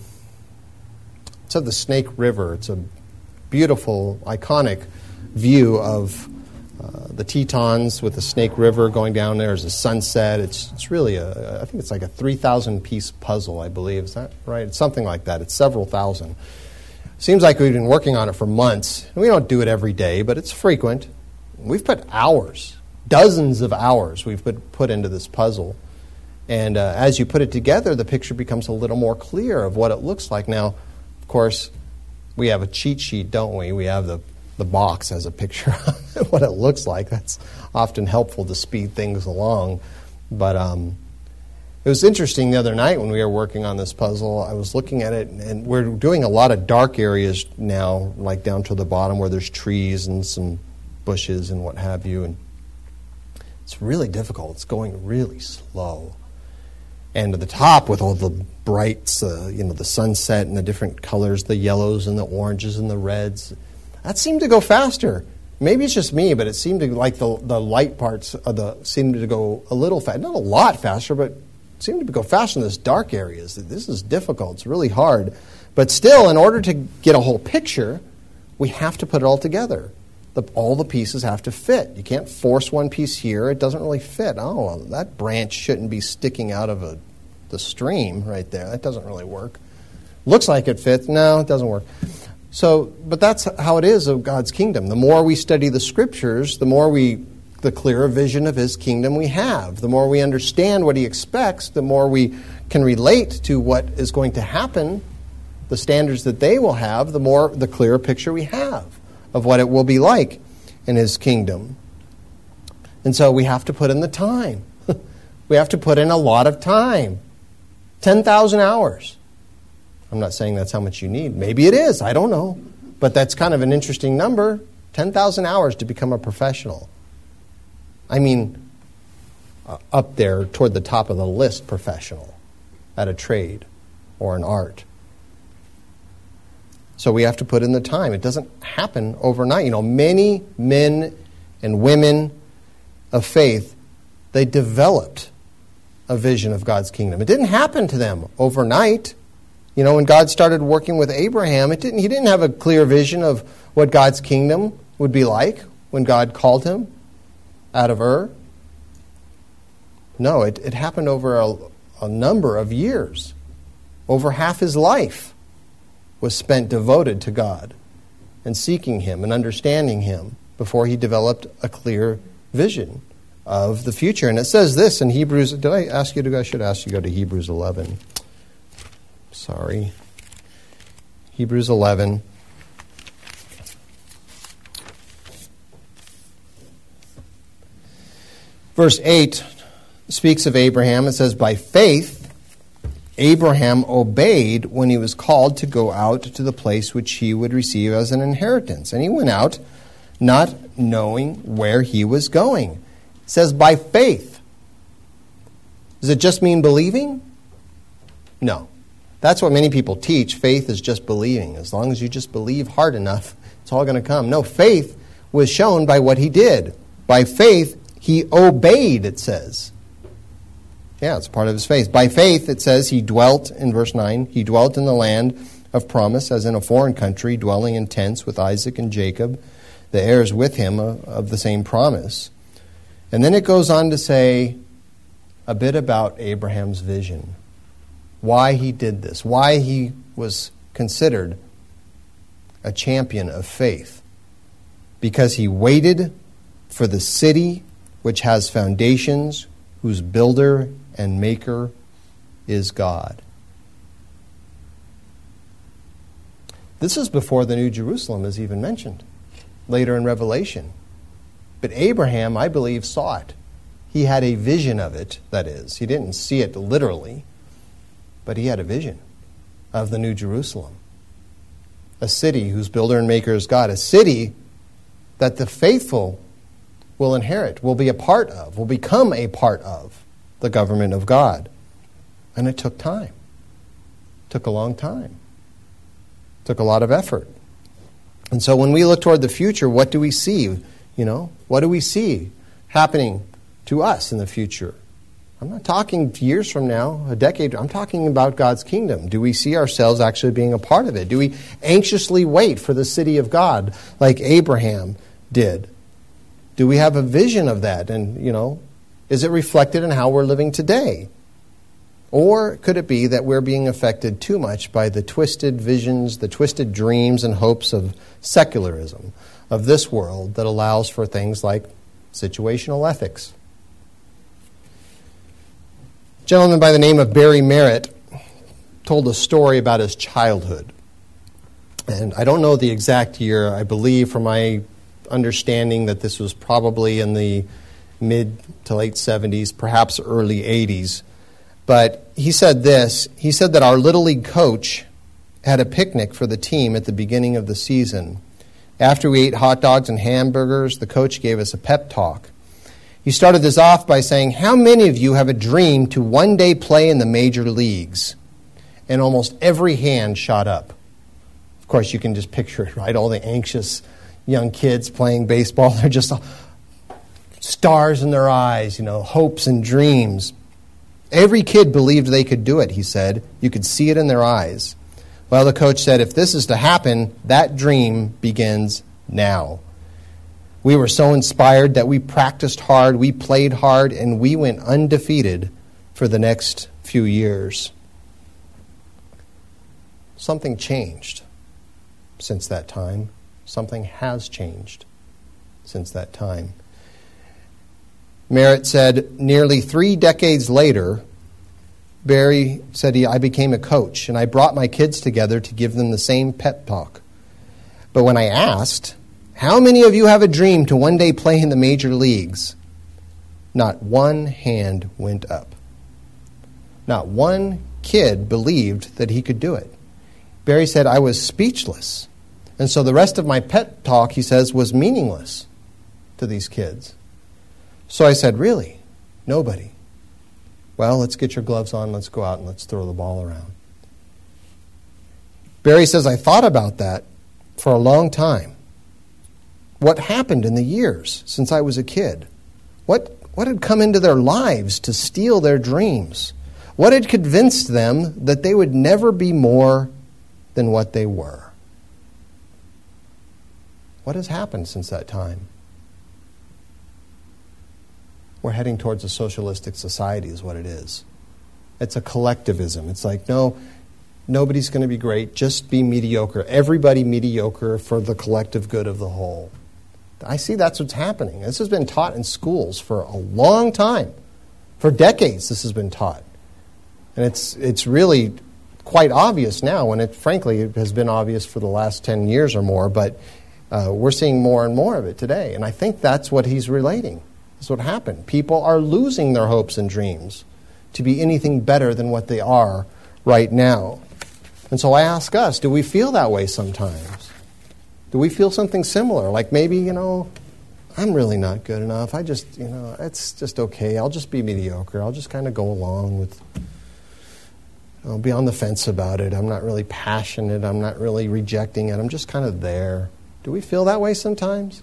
it's of the Snake River. It's a beautiful, iconic view of uh, the Tetons with the Snake River going down there. There's a sunset. It's it's really a, I think it's like a three thousand piece puzzle, I believe. Is that right? It's something like that. It's several thousand. Seems like we've been working on it for months. We don't do it every day, but it's frequent. We've put hours, dozens of hours we've put, put into this puzzle. And uh, as you put it together, the picture becomes a little more clear of what it looks like. Now, of course, we have a cheat sheet, don't we? We have the, the box as a picture of what it looks like. That's often helpful to speed things along. But um, it was interesting the other night when we were working on this puzzle. I was looking at it, and we're doing a lot of dark areas now, like down to the bottom where there's trees and some bushes and what have you. And it's really difficult. It's going really slow. And at the top with all the brights, uh, you know, the sunset and the different colors, the yellows and the oranges and the reds, that seemed to go faster. Maybe it's just me, but it seemed to, like the the light parts of the seemed to go a little fast. Not a lot faster, but seemed to go faster in this dark areas. This is difficult. It's really hard. But still, in order to get a whole picture, we have to put it all together. The, all the pieces have to fit. You can't force one piece here. It doesn't really fit. Oh, well, that branch shouldn't be sticking out of a, the stream right there. That doesn't really work. Looks like it fits. No, it doesn't work. So, but that's how it is of God's kingdom. The more we study the Scriptures, the more we, the clearer vision of His kingdom we have. The more we understand what He expects, the more we can relate to what is going to happen, the standards that they will have, the more, the clearer picture we have of what it will be like in His kingdom. And so we have to put in the time. We have to put in a lot of time. ten thousand hours. I'm not saying that's how much you need. Maybe it is. I don't know. But that's kind of an interesting number. ten thousand hours to become a professional. I mean, uh, up there toward the top of the list professional at a trade or an art. So we have to put in the time. It doesn't happen overnight. You know, many men and women of faith, they developed a vision of God's kingdom. It didn't happen to them overnight. You know, when God started working with Abraham, it didn't. He didn't have a clear vision of what God's kingdom would be like when God called him out of Ur. No, it, it happened over a, a number of years. Over half his life was spent devoted to God and seeking Him and understanding Him before he developed a clear vision of the future. And it says this in Hebrews. Did I ask you to go? I should ask you to go to Hebrews eleven. Sorry. Hebrews eleven. Verse eight speaks of Abraham. It says, by faith, Abraham obeyed when he was called to go out to the place which he would receive as an inheritance. And he went out not knowing where he was going. It says by faith. Does it just mean believing? No. That's what many people teach. Faith is just believing. As long as you just believe hard enough, it's all going to come. No, faith was shown by what he did. By faith, he obeyed, it says. Yeah, it's part of his faith. By faith, it says he dwelt, in verse nine, he dwelt in the land of promise as in a foreign country, dwelling in tents with Isaac and Jacob, the heirs with him of the same promise. And then it goes on to say a bit about Abraham's vision. Why he did this. Why he was considered a champion of faith. Because he waited for the city which has foundations, whose builder and maker is God. This is before the New Jerusalem is even mentioned, later in Revelation. But Abraham, I believe, saw it. He had a vision of it, that is. He didn't see it literally, but he had a vision of the New Jerusalem. A city whose builder and maker is God. A city that the faithful will inherit, will be a part of, will become a part of the government of God. And it took time. It took a long time. It took a lot of effort. And so when we look toward the future, what do we see? You know, what do we see happening to us in the future? I'm not talking years from now, a decade. I'm talking about God's kingdom. Do we see ourselves actually being a part of it? Do we anxiously wait for the city of God like Abraham did? Do we have a vision of that? And, you know, is it reflected in how we're living today? Or could it be that we're being affected too much by the twisted visions, the twisted dreams and hopes of secularism, of this world that allows for things like situational ethics? A gentleman by the name of Barry Merritt told a story about his childhood. And I don't know the exact year. I believe from my understanding that this was probably in the mid to late seventies, perhaps early eighties. But he said this. He said that our Little League coach had a picnic for the team at the beginning of the season. After we ate hot dogs and hamburgers, the coach gave us a pep talk. He started this off by saying, "How many of you have a dream to one day play in the major leagues?" And almost every hand shot up. Of course, you can just picture it, right? All the anxious young kids playing baseball. They're just stars in their eyes, you know, hopes and dreams. Every kid believed they could do it, he said. You could see it in their eyes. Well, the coach said, if this is to happen, that dream begins now. We were so inspired that we practiced hard, we played hard, and we went undefeated for the next few years. Something changed since that time. Something has changed since that time. Merritt said, nearly three decades later, Barry said, he, I became a coach, and I brought my kids together to give them the same pep talk. But when I asked, how many of you have a dream to one day play in the major leagues? Not one hand went up. Not one kid believed that he could do it. Barry said, I was speechless. And so the rest of my pep talk, he says, was meaningless to these kids. So I said, really? Nobody? Well, let's get your gloves on, let's go out and let's throw the ball around. Barry says, I thought about that for a long time. What happened in the years since I was a kid? What, what had come into their lives to steal their dreams? What had convinced them that they would never be more than what they were? What has happened since that time? We're heading towards a socialistic society is what it is. It's a collectivism. It's like, no, nobody's going to be great. Just be mediocre. Everybody mediocre for the collective good of the whole. I see that's what's happening. This has been taught in schools for a long time. For decades this has been taught. And it's it's really quite obvious now, when it frankly it has been obvious for the last ten years or more, but uh, we're seeing more and more of it today. And I think that's what he's relating. That's what happened. People are losing their hopes and dreams to be anything better than what they are right now. And so I ask us, do we feel that way sometimes? Do we feel something similar? Like maybe, you know, I'm really not good enough. I just, you know, it's just okay. I'll just be mediocre. I'll just kind of go along with, I'll be on the fence about it. I'm not really passionate. I'm not really rejecting it. I'm just kind of there. Do we feel that way sometimes?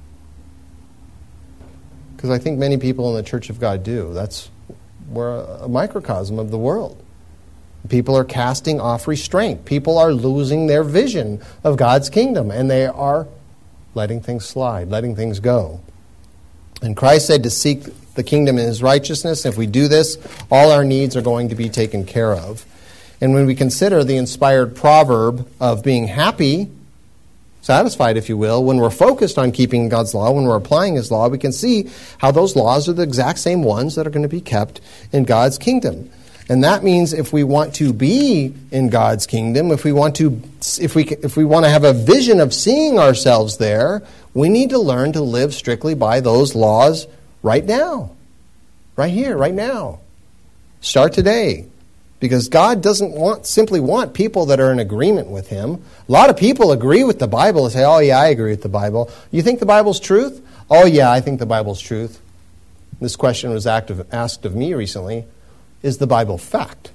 Because I think many people in the Church of God do. That's, we're a, a microcosm of the world. People are casting off restraint. People are losing their vision of God's kingdom, and they are letting things slide, letting things go. And Christ said to seek the kingdom and his righteousness. If we do this, all our needs are going to be taken care of. And when we consider the inspired proverb of being happy, satisfied, if you will, when we're focused on keeping God's law, when we're applying His law, we can see how those laws are the exact same ones that are going to be kept in God's kingdom. And that means if we want to be in God's kingdom, if we want to, if we if we want to have a vision of seeing ourselves there, we need to learn to live strictly by those laws right now, right here, right now. Start today. Because God doesn't want simply want people that are in agreement with Him. A lot of people agree with the Bible and say, oh yeah, I agree with the Bible. You think the Bible's truth? Oh yeah, I think the Bible's truth. This question was asked of me recently. Is the Bible fact?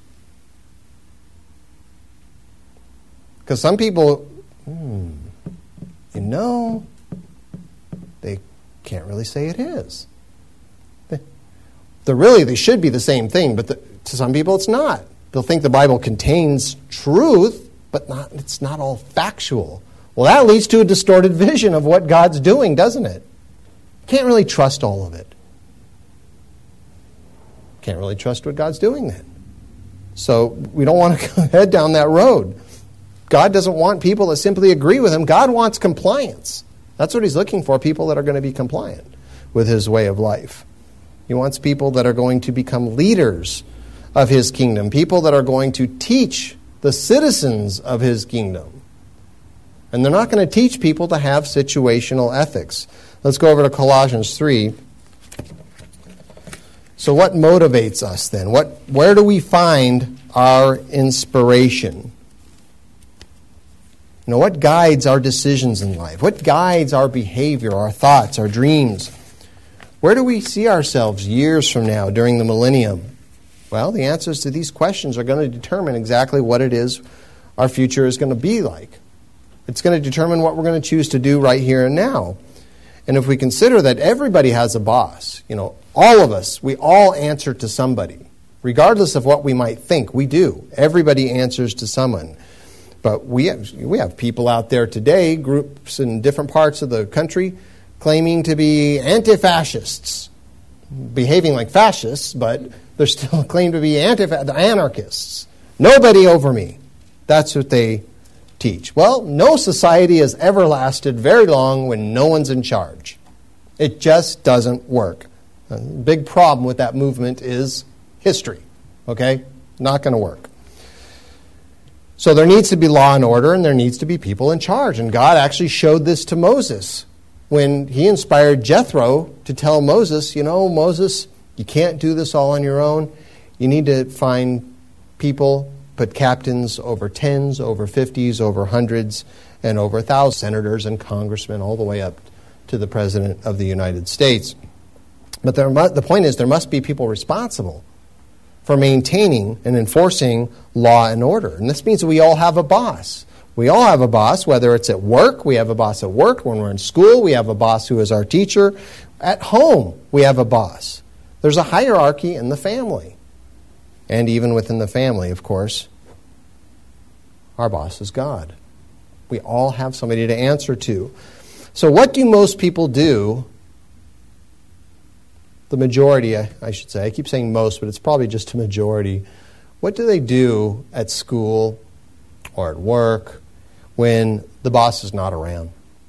Because some people, hmm, you know, they can't really say it is. They're really, they should be the same thing, but the, to some people it's not. They'll think the Bible contains truth, but not, it's not all factual. Well, that leads to a distorted vision of what God's doing, doesn't it? Can't really trust all of it. Can't really trust what God's doing then. So we don't want to head down that road. God doesn't want people that simply agree with Him. God wants compliance. That's what He's looking for, people that are going to be compliant with His way of life. He wants people that are going to become leaders of His kingdom, people that are going to teach the citizens of His kingdom. And they're not going to teach people to have situational ethics. Let's go over to Colossians three. So what motivates us then? What, where do we find our inspiration? You know, what guides our decisions in life? What guides our behavior, our thoughts, our dreams? Where do we see ourselves years from now during the millennium? Well, the answers to these questions are going to determine exactly what it is our future is going to be like. It's going to determine what we're going to choose to do right here and now. And if we consider that everybody has a boss, you know, all of us, we all answer to somebody. Regardless of what we might think, we do. Everybody answers to someone. But we have, we have people out there today, groups in different parts of the country, claiming to be anti-fascists, behaving like fascists, but they're still claimed to be anti-anarchists. Nobody over me. That's what they teach. Well, no society has ever lasted very long when no one's in charge. It just doesn't work. The big problem with that movement is history. Okay? Not going to work. So there needs to be law and order, and there needs to be people in charge. And God actually showed this to Moses when He inspired Jethro to tell Moses, you know, Moses, you can't do this all on your own. You need to find people, put captains over tens, over fifties, over hundreds, and over thousands, senators and congressmen, all the way up to the President of the United States. But there mu- the point is there must be people responsible for maintaining and enforcing law and order. And this means we all have a boss. We all have a boss, whether it's at work, we have a boss at work. When we're in school, we have a boss who is our teacher. At home, we have a boss. There's a hierarchy in the family. And even within the family, of course, our boss is God. We all have somebody to answer to. So what do most people do? The majority, I should say. I keep saying most, but it's probably just a majority. What do they do at school or at work when the boss is not around?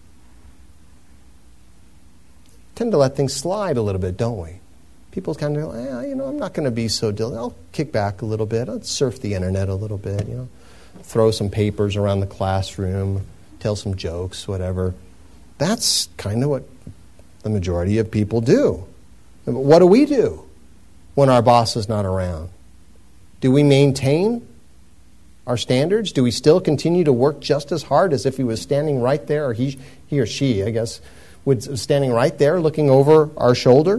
Tend to let things slide a little bit, don't we? People kind of go, eh, you know, I'm not going to be so diligent. I'll kick back a little bit. I'll surf the internet a little bit, you know. Throw some papers around the classroom, tell some jokes, whatever. That's kind of what the majority of people do. But what do we do when our boss is not around? Do we maintain our standards? Do we still continue to work just as hard as if he was standing right there, or he, he or she, I guess, was standing right there looking over our shoulder?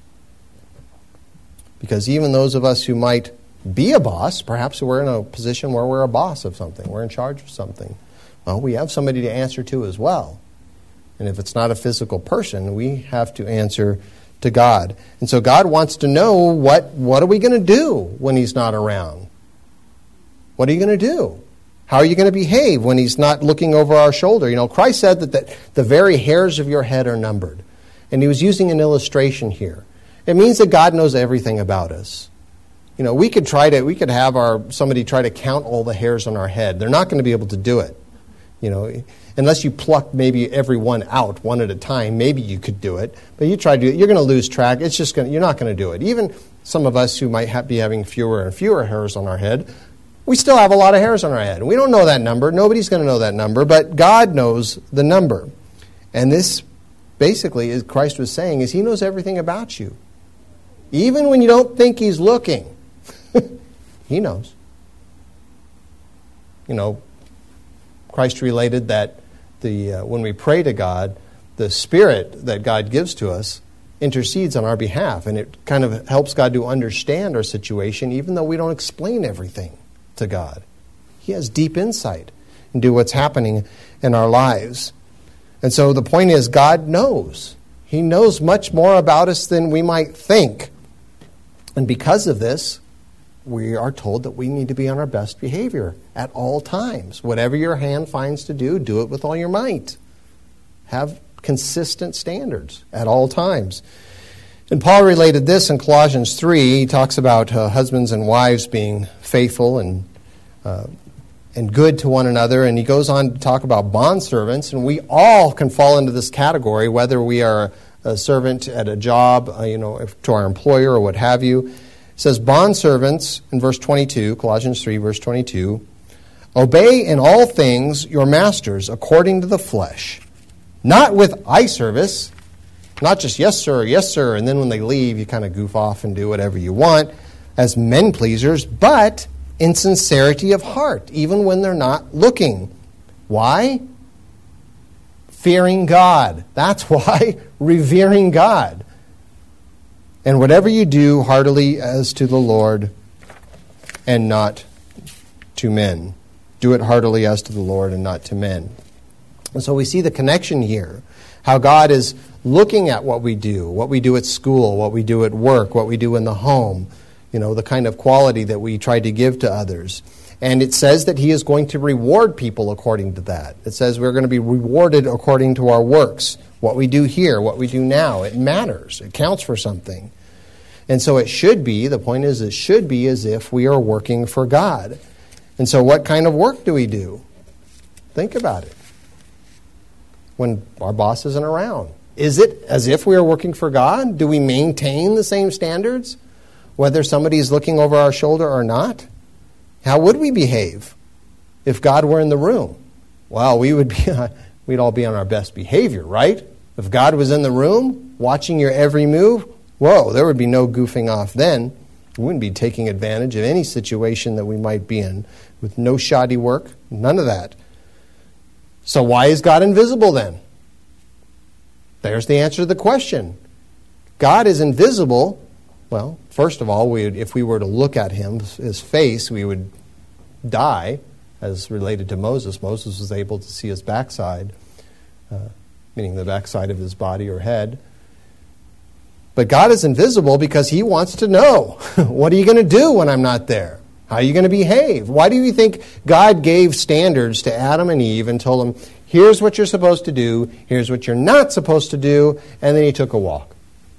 Because even those of us who might be a boss, perhaps we're in a position where we're a boss of something, we're in charge of something. Well, we have somebody to answer to as well. And if it's not a physical person, we have to answer to God. And so God wants to know, what, what are we going to do when He's not around? What are you going to do? How are you going to behave when He's not looking over our shoulder? You know, Christ said that the, the very hairs of your head are numbered. And He was using an illustration here. It means that God knows everything about us. You know, we could try to, we could have our somebody try to count all the hairs on our head. They're not going to be able to do it. You know, unless you pluck maybe every one out one at a time, maybe you could do it. But you try to do it, you're going to lose track. It's just going. You're not going to do it. Even some of us who might have, be having fewer and fewer hairs on our head, we still have a lot of hairs on our head. We don't know that number. Nobody's going to know that number, but God knows the number. And this, basically, as Christ was saying, is He knows everything about you. Even when you don't think He's looking, He knows. You know, Christ related that the uh, when we pray to God, the Spirit that God gives to us intercedes on our behalf, and it kind of helps God to understand our situation, even though we don't explain everything to God. He has deep insight into what's happening in our lives. And so the point is, God knows. He knows much more about us than we might think. And because of this, we are told that we need to be on our best behavior at all times. Whatever your hand finds to do, do it with all your might. Have consistent standards at all times. And Paul related this in Colossians three. He talks about uh, husbands and wives being faithful and uh, and good to one another. And he goes on to talk about bondservants. And we all can fall into this category, whether we are a servant at a job, uh, you know, if, to our employer or what have you. It says, bondservants, in verse twenty-two, Colossians three, verse twenty-two, obey in all things your masters according to the flesh, not with eye service, not just yes, sir, yes, sir, and then when they leave, you kind of goof off and do whatever you want, as men pleasers, but in sincerity of heart, even when they're not looking. Why? Fearing God. That's why. Revering God. And whatever you do, heartily as to the Lord and not to men. Do it heartily as to the Lord and not to men. And so we see the connection here, how God is looking at what we do, what we do at school, what we do at work, what we do in the home, you know, the kind of quality that we try to give to others. And it says that He is going to reward people according to that. It says we're going to be rewarded according to our works. What we do here, what we do now, it matters. It counts for something. And so it should be, the point is, it should be as if we are working for God. And so what kind of work do we do? Think about it. When our boss isn't around, is it as if we are working for God? Do we maintain the same standards, whether somebody is looking over our shoulder or not? How would we behave if God were in the room? Well, we would be, we'd all be on our best behavior, right? If God was in the room, watching your every move, whoa, there would be no goofing off then. We wouldn't be taking advantage of any situation that we might be in, with no shoddy work, none of that. So why is God invisible then? There's the answer to the question. God is invisible. Well, first of all, we would, if we were to look at Him, His face, we would die, as related to Moses. Moses was able to see His backside, uh, meaning the backside of His body or head. But God is invisible because He wants to know, what are you going to do when I'm not there? How are you going to behave? Why do you think God gave standards to Adam and Eve and told them, here's what you're supposed to do, here's what you're not supposed to do, and then He took a walk?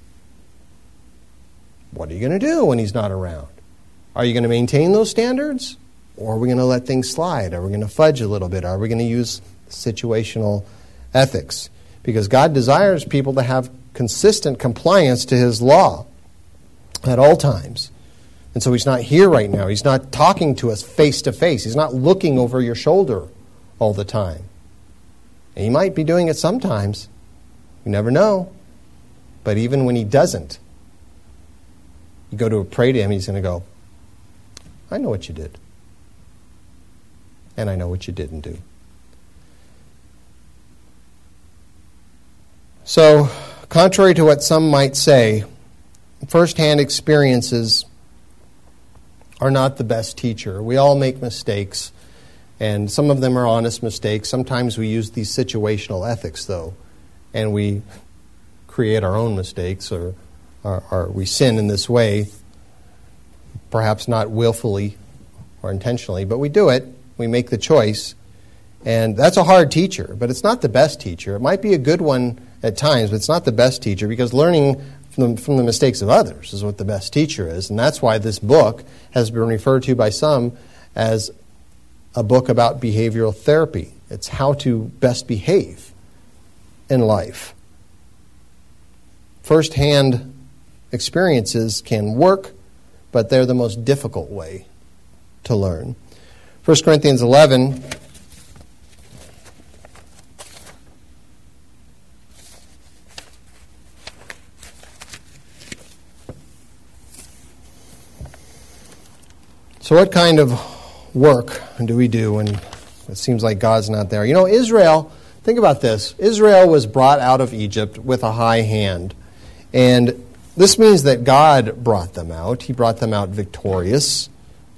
What are you going to do when He's not around? Are you going to maintain those standards? Or are we going to let things slide? Are we going to fudge a little bit? Are we going to use situational ethics? Because God desires people to have consistent compliance to His law at all times. And so He's not here right now. He's not talking to us face to face. He's not looking over your shoulder all the time. And He might be doing it sometimes. You never know. But even when He doesn't, you go to pray to Him, He's going to go, I know what you did. And I know what you didn't do. So, contrary to what some might say, first-hand experiences are not the best teacher. We all make mistakes, and some of them are honest mistakes. Sometimes we use these situational ethics, though, and we create our own mistakes, or, or, or we sin in this way, perhaps not willfully or intentionally, but we do it. We make the choice, and that's a hard teacher, but it's not the best teacher. It might be a good one at times, but it's not the best teacher, because learning from the, from the mistakes of others is what the best teacher is. And that's why this book has been referred to by some as a book about behavioral therapy. It's how to best behave in life. First-hand experiences can work, but they're the most difficult way to learn. First Corinthians eleven. So what kind of work do we do when it seems like God's not there? You know, Israel, think about this. Israel was brought out of Egypt with a high hand. And this means that God brought them out. He brought them out victorious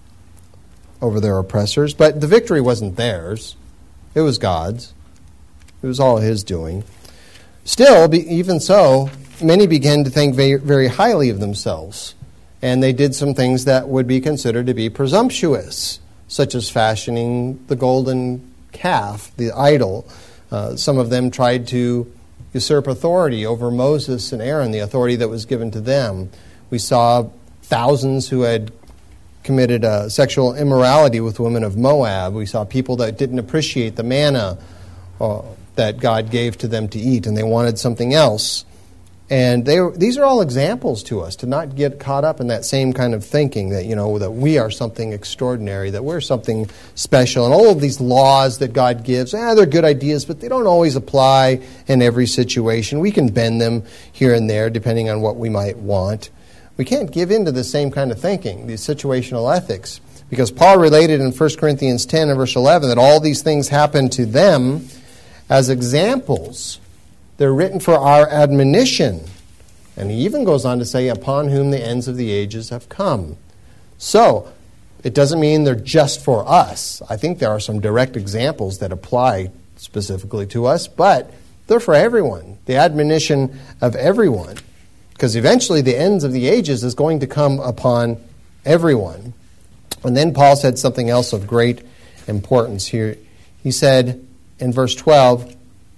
over their oppressors. But the victory wasn't theirs. It was God's. It was all His doing. Still, even so, many began to think very, very highly of themselves. And they did some things that would be considered to be presumptuous, such as fashioning the golden calf, the idol. Uh, some of them tried to usurp authority over Moses and Aaron, the authority that was given to them. We saw thousands who had committed uh, sexual immorality with women of Moab. We saw people that didn't appreciate the manna uh, that God gave to them to eat, and they wanted something else. And they these are all examples to us, to not get caught up in that same kind of thinking that, you know, that we are something extraordinary, that we're something special. And all of these laws that God gives, ah, they're good ideas, but they don't always apply in every situation. We can bend them here and there depending on what we might want. We can't give in to the same kind of thinking, these situational ethics, because Paul related in First Corinthians ten and verse eleven that all these things happen to them as examples. They're written for our admonition. And he even goes on to say, upon whom the ends of the ages have come. So, it doesn't mean they're just for us. I think there are some direct examples that apply specifically to us, but they're for everyone. The admonition of everyone. Because eventually the ends of the ages is going to come upon everyone. And then Paul said something else of great importance here. He said in verse twelve,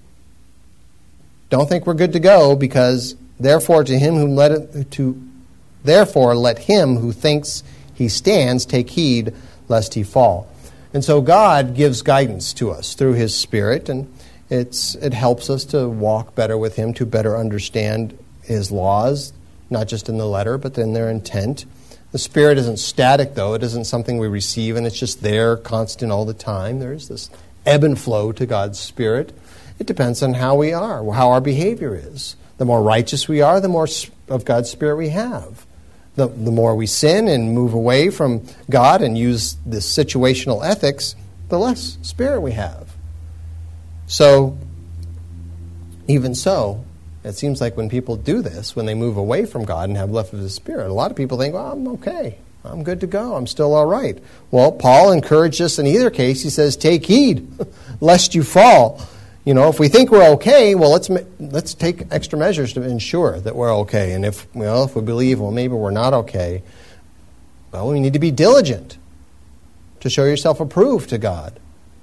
don't think we're good to go, because therefore to him who let it, to therefore let him who thinks he stands take heed lest he fall. And so God gives guidance to us through His Spirit, and it's it helps us to walk better with Him, to better understand His laws, not just in the letter, but in their intent. The Spirit isn't static, though. It isn't something we receive, and it's just there, constant all the time. There is this ebb and flow to God's Spirit. It depends on how we are, how our behavior is. The more righteous we are, the more of God's Spirit we have. The, the more we sin and move away from God and use this situational ethics, the less Spirit we have. So, even so, it seems like when people do this, when they move away from God and have left of His Spirit, a lot of people think, well, I'm okay. I'm good to go. I'm still all right. Well, Paul encouraged us in either case. He says, take heed, lest you fall. You know, if we think we're okay, well, let's let's take extra measures to ensure that we're okay. And if well, if we believe, well, maybe we're not okay, well, we need to be diligent to show yourself approved to God.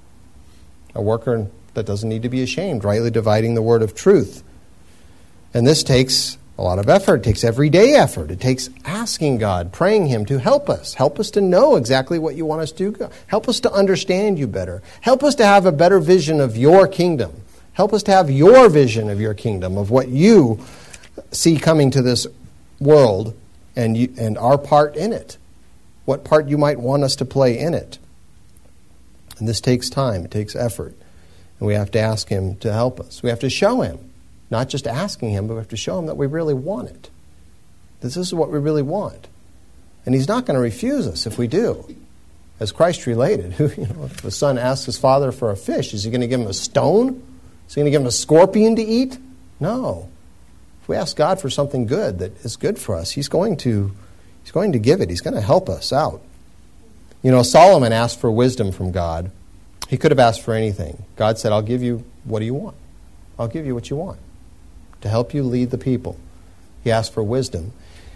A worker that doesn't need to be ashamed, rightly dividing the word of truth. And this takes a lot of effort. It takes everyday effort. It takes asking God, praying Him to help us. Help us to know exactly what you want us to do. Help us to understand you better. Help us to have a better vision of your kingdom. Help us to have your vision of your kingdom, of what you see coming to this world and you, and our part in it. What part you might want us to play in it. And this takes time. It takes effort. And we have to ask Him to help us. We have to show Him. Not just asking Him, but we have to show Him that we really want it. This is what we really want. And He's not going to refuse us if we do. As Christ related, you know, if the son asks his father for a fish, is He going to give him a stone? Is He going to give him a scorpion to eat? No. If we ask God for something good that is good for us, He's going to, He's going to give it. He's going to help us out. You know, Solomon asked for wisdom from God. He could have asked for anything. God said, I'll give you, what do you want? I'll give you what you want to help you lead the people. He asked for wisdom.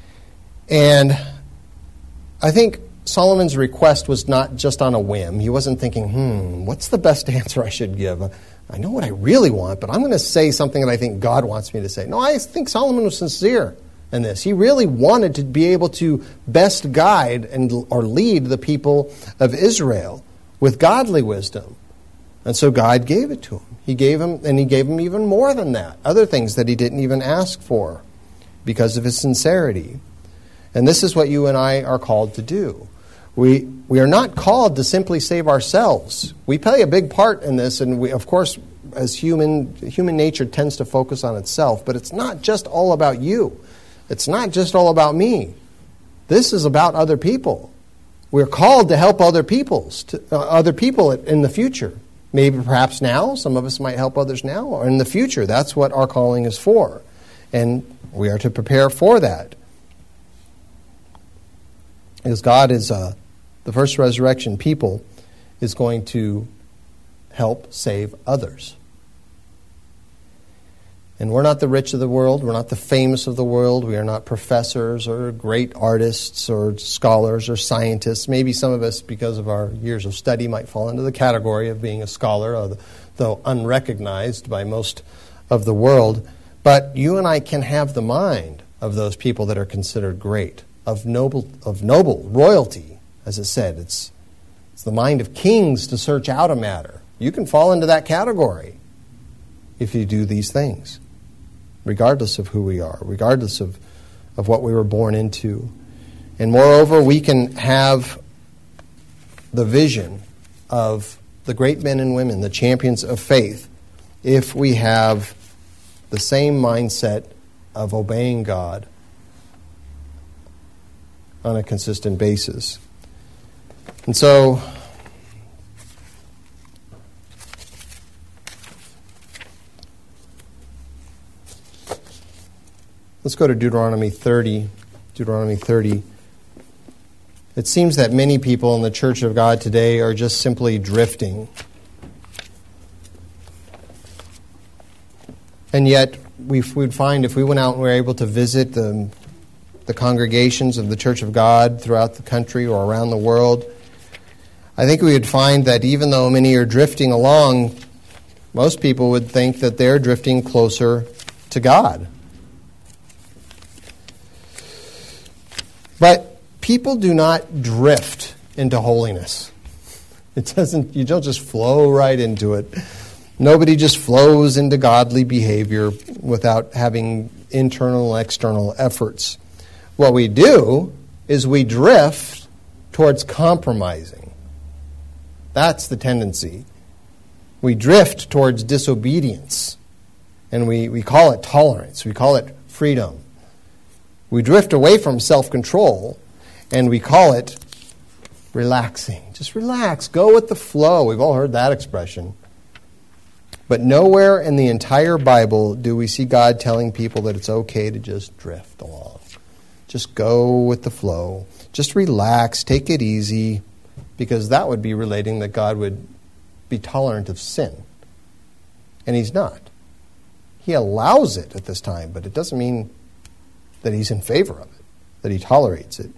And I think Solomon's request was not just on a whim. He wasn't thinking, hmm, what's the best answer I should give? I know what I really want, but I'm going to say something that I think God wants me to say. No, I think Solomon was sincere in this. He really wanted to be able to best guide and or lead the people of Israel with godly wisdom. And so God gave it to him. He gave him, and he gave him even more than that. Other things that he didn't even ask for because of his sincerity. And this is what you and I are called to do. We we are not called to simply save ourselves. We play a big part in this, and we, of course, as human human nature tends to focus on itself, but it's not just all about you. It's not just all about me. This is about other people. We're called to help other people's to, uh, other people in the future. Maybe perhaps now, some of us might help others now, or in the future. That's what our calling is for. And we are to prepare for that. Because God is, uh, the first resurrection people is going to help save others. And we're not the rich of the world. We're not the famous of the world. We are not professors or great artists or scholars or scientists. Maybe some of us, because of our years of study, might fall into the category of being a scholar, though unrecognized by most of the world. But you and I can have the mind of those people that are considered great, of noble, of noble royalty, as it said. It's, it's the mind of kings to search out a matter. You can fall into that category if you do these things, regardless of who we are, regardless of, of what we were born into. And moreover, we can have the vision of the great men and women, the champions of faith, if we have the same mindset of obeying God on a consistent basis. And so, let's go to Deuteronomy thirty. Deuteronomy thirty. It seems that many people in the Church of God today are just simply drifting. And yet, we would find if we went out and were able to visit the, the congregations of the Church of God throughout the country or around the world, I think we would find that even though many are drifting along, most people would think that they're drifting closer to God. But people do not drift into holiness. It doesn't. You don't just flow right into it. Nobody just flows into godly behavior without having internal and external efforts. What we do is we drift towards compromising. That's the tendency. We drift towards disobedience, and we, we call it tolerance. We call it freedom. We drift away from self-control, and we call it relaxing. Just relax. Go with the flow. We've all heard that expression. But nowhere in the entire Bible do we see God telling people that it's okay to just drift along. Just go with the flow. Just relax. Take it easy. Because that would be relating that God would be tolerant of sin. And He's not. He allows it at this time, but it doesn't mean that He's in favor of it, that He tolerates it.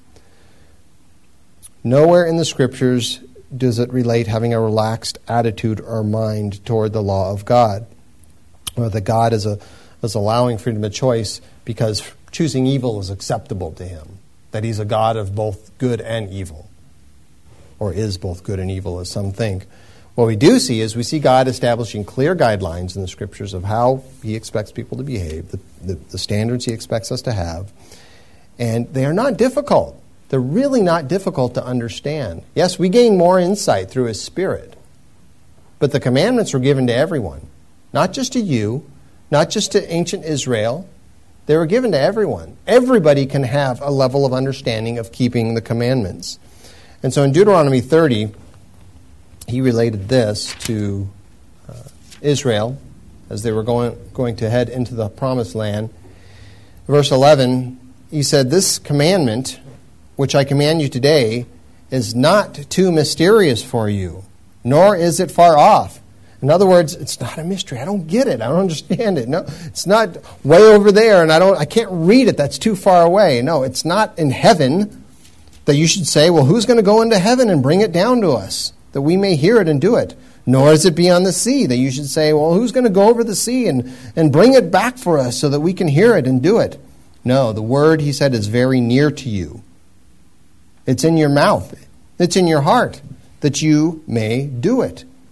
Nowhere in the Scriptures does it relate having a relaxed attitude or mind toward the law of God, or that God is, a, is allowing freedom of choice because choosing evil is acceptable to Him, that He's a God of both good and evil, or is both good and evil, as some think. What we do see is we see God establishing clear guidelines in the Scriptures of how He expects people to behave, the, the, the standards He expects us to have, and they are not difficult. They're really not difficult to understand. Yes, we gain more insight through His Spirit, but the commandments were given to everyone, not just to you, not just to ancient Israel. They were given to everyone. Everybody can have a level of understanding of keeping the commandments. And so in Deuteronomy thirty, he related this to uh, Israel as they were going, going to head into the promised land. Verse eleven, he said, "This commandment, which I command you today, is not too mysterious for you, nor is it far off." In other words, it's not a mystery. I don't get it. I don't understand it. No, it's not way over there, and I don't. I can't read it. That's too far away. No, it's not in heaven that you should say, well, who's going to go into heaven and bring it down to us, that we may hear it and do it? Nor is it beyond the sea that you should say, well, who's going to go over the sea and, and bring it back for us so that we can hear it and do it? No, the word, he said, is very near to you. It's in your mouth. It's in your heart that you may do it.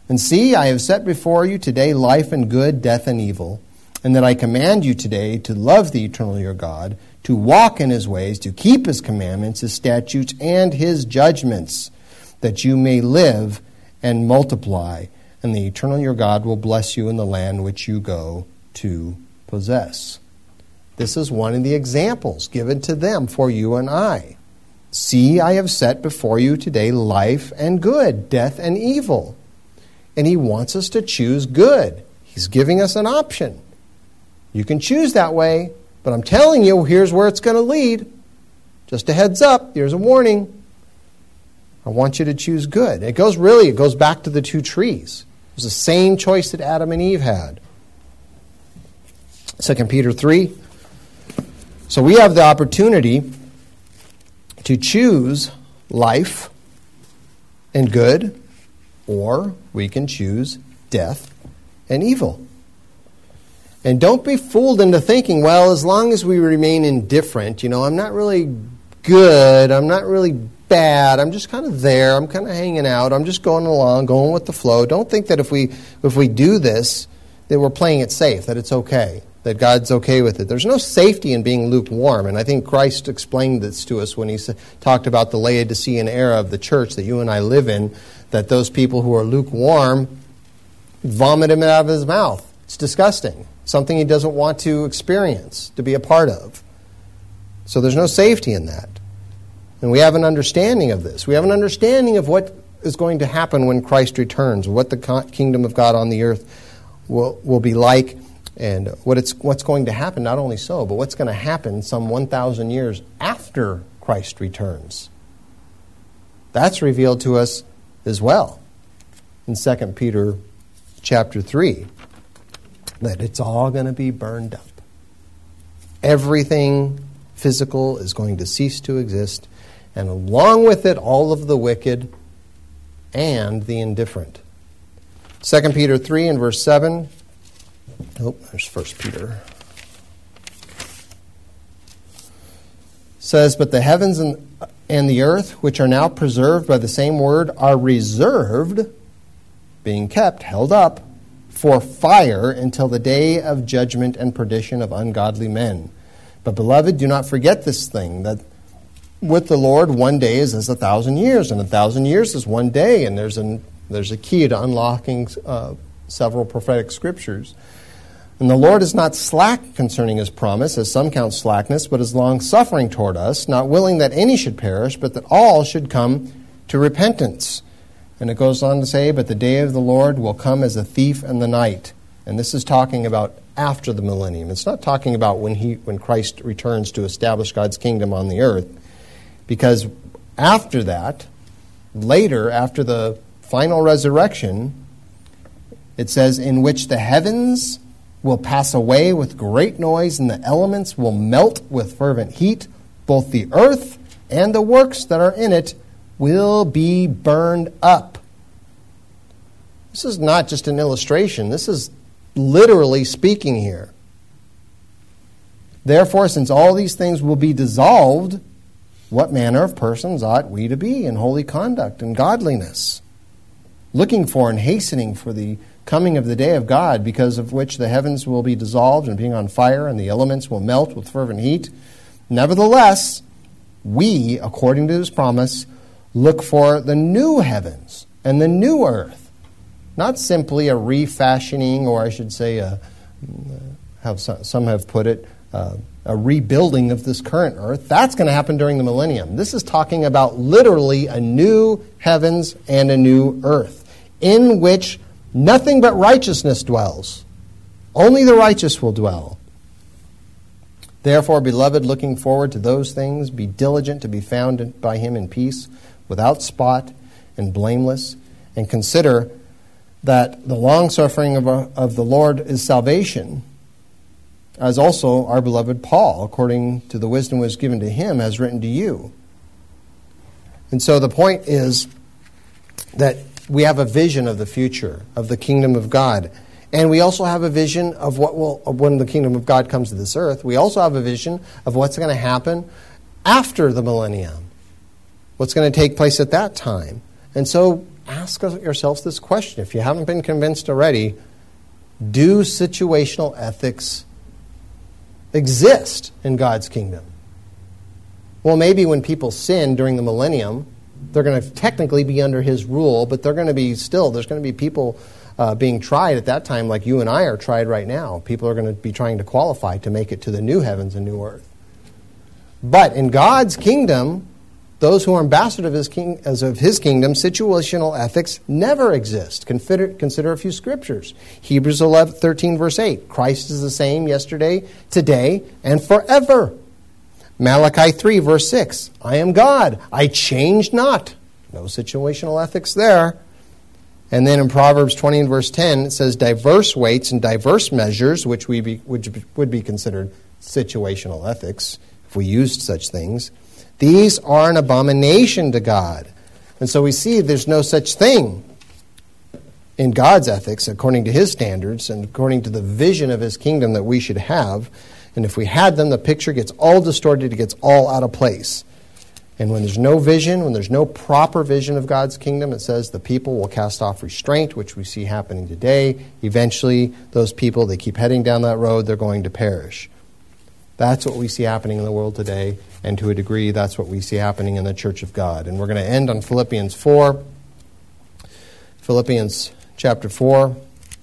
And see, I have set before you today life and good, death and evil, and that I command you today to love the eternal your God, to walk in his ways, to keep his commandments, his statutes, and his judgments, that you may live and multiply, and the eternal your God will bless you in the land which you go to possess. This is one of the examples given to them for you and I. See, I have set before you today life and good, death and evil. And he wants us to choose good. He's giving us an option. You can choose that way, but I'm telling you, here's where it's going to lead. Just a heads up, here's a warning. I want you to choose good. It goes really, it goes back to the two trees. It was the same choice that Adam and Eve had. Second Peter three. So we have the opportunity to choose life and good, or we can choose death and evil. And don't be fooled into thinking, well, as long as we remain indifferent, you know, I'm not really good, I'm not really bad, I'm just kind of there, I'm kind of hanging out, I'm just going along, going with the flow. Don't think that if we if we do this, that we're playing it safe, that it's okay, that God's okay with it. There's no safety in being lukewarm, and I think Christ explained this to us when he talked about the Laodicean era of the church that you and I live in, that those people who are lukewarm vomit him out of his mouth. It's disgusting. Something he doesn't want to experience, to be a part of. So there's no safety in that. And we have an understanding of this. We have an understanding of what is going to happen when Christ returns, what the kingdom of God on the earth will, will be like, and what it's what's going to happen, not only so, but what's going to happen some one thousand years after Christ returns. That's revealed to us as well in Second Peter chapter three, that it's all going to be burned up. Everything physical is going to cease to exist, and along with it, all of the wicked and the indifferent. Second Peter three and verse seven. Oh, there's First Peter. Says, but the heavens and, and the earth, which are now preserved by the same word, are reserved, being kept, held up, for fire until the day of judgment and perdition of ungodly men. But, beloved, do not forget this thing, that with the Lord one day is as a thousand years, and a thousand years is one day, and there's, an, there's a key to unlocking uh, several prophetic scriptures. And the Lord is not slack concerning his promise, as some count slackness, but is long-suffering toward us, not willing that any should perish, but that all should come to repentance. And it goes on to say, but the day of the Lord will come as a thief in the night. And this is talking about after the millennium. It's not talking about when he, when Christ returns to establish God's kingdom on the earth. Because after that, later, after the final resurrection, it says, in which the heavens will pass away with great noise, and the elements will melt with fervent heat. Both the earth and the works that are in it will be burned up. This is not just an illustration. This is literally speaking here. Therefore, since all these things will be dissolved, what manner of persons ought we to be in holy conduct and godliness, looking for and hastening for the coming of the day of God, because of which the heavens will be dissolved and being on fire, and the elements will melt with fervent heat? Nevertheless, we, according to his promise, look for the new heavens and the new earth. Not simply a refashioning, or I should say, a, how some have put it, uh, a rebuilding of this current earth. That's going to happen during the millennium. This is talking about literally a new heavens and a new earth, in which nothing but righteousness dwells. Only the righteous will dwell. Therefore, beloved, looking forward to those things, be diligent to be found by him in peace, without spot and blameless, and consider that the long-suffering of, our, of the Lord is salvation, as also our beloved Paul, according to the wisdom which was given to him, has written to you. And so the point is that we have a vision of the future, of the kingdom of God. And we also have a vision of what will, of when the kingdom of God comes to this earth. We also have a vision of what's going to happen after the millennium, what's going to take place at that time. And so ask yourselves this question. If you haven't been convinced already, do situational ethics exist in God's kingdom? Well, maybe when people sin during the millennium, they're going to technically be under his rule, but they're going to be still, there's going to be people uh, being tried at that time like you and I are tried right now. People are going to be trying to qualify to make it to the new heavens and new earth. But in God's kingdom, those who are ambassadors of his, king, as of his kingdom, situational ethics never exist. Consider, consider a few scriptures. Hebrews eleven, thirteen, verse eight. Christ is the same yesterday, today, and forever. Malachi three, verse six. I am God. I change not. No situational ethics there. And then in Proverbs twenty and verse ten, it says diverse weights and diverse measures, which we be, which would be considered situational ethics if we used such things. These are an abomination to God. And so we see there's no such thing in God's ethics according to his standards and according to the vision of his kingdom that we should have. And if we had them, the picture gets all distorted, it gets all out of place. And when there's no vision, when there's no proper vision of God's kingdom, it says the people will cast off restraint, which we see happening today. Eventually, those people, they keep heading down that road, they're going to perish. That's what we see happening in the world today, and to a degree, that's what we see happening in the Church of God. And we're going to end on Philippians four. Philippians chapter four.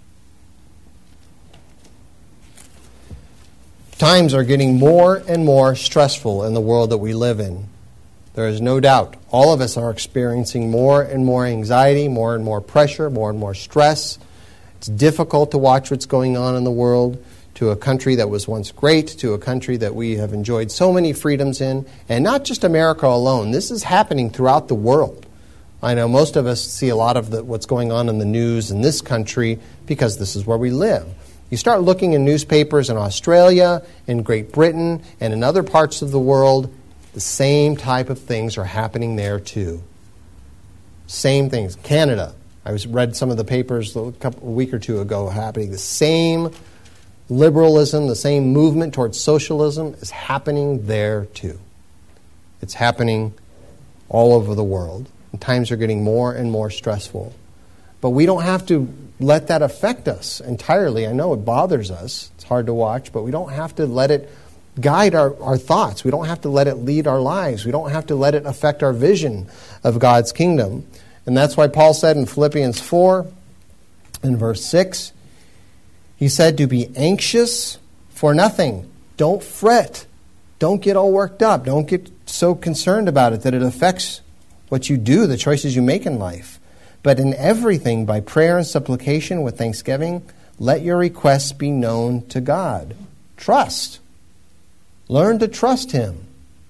Times are getting more and more stressful in the world that we live in. There is no doubt. All of us are experiencing more and more anxiety, more and more pressure, more and more stress. It's difficult to watch what's going on in the world. To a country that was once great, to a country that we have enjoyed so many freedoms in, and not just America alone. This is happening throughout the world. I know most of us see a lot of the, what's going on in the news in this country because this is where we live. You start looking in newspapers in Australia, in Great Britain, and in other parts of the world, the same type of things are happening there too. Same things. Canada. I was read some of the papers a couple a week or two ago happening. The same liberalism, the same movement towards socialism is happening there too. It's happening all over the world. And times are getting more and more stressful. But we don't have to let that affect us entirely. I know it bothers us. It's hard to watch, but we don't have to let it guide our, our thoughts. We don't have to let it lead our lives. We don't have to let it affect our vision of God's kingdom. And that's why Paul said in Philippians four, in verse six, he said to be anxious for nothing. Don't fret. Don't get all worked up. Don't get so concerned about it that it affects what you do, the choices you make in life. But in everything, by prayer and supplication with thanksgiving, let your requests be known to God. Trust. Learn to trust him.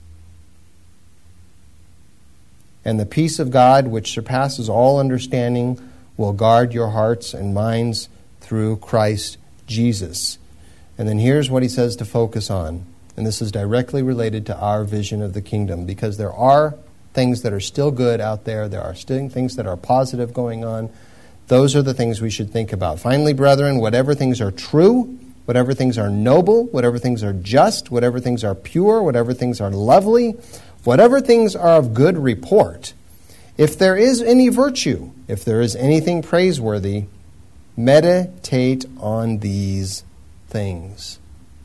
And the peace of God, which surpasses all understanding, will guard your hearts and minds through Christ Jesus. And then here's what he says to focus on. And this is directly related to our vision of the kingdom, because there are things that are still good out there. There are still things that are positive going on. Those are the things we should think about. Finally, brethren, whatever things are true, whatever things are noble, whatever things are just, whatever things are pure, whatever things are lovely, whatever things are of good report, if there is any virtue, if there is anything praiseworthy, meditate on these things.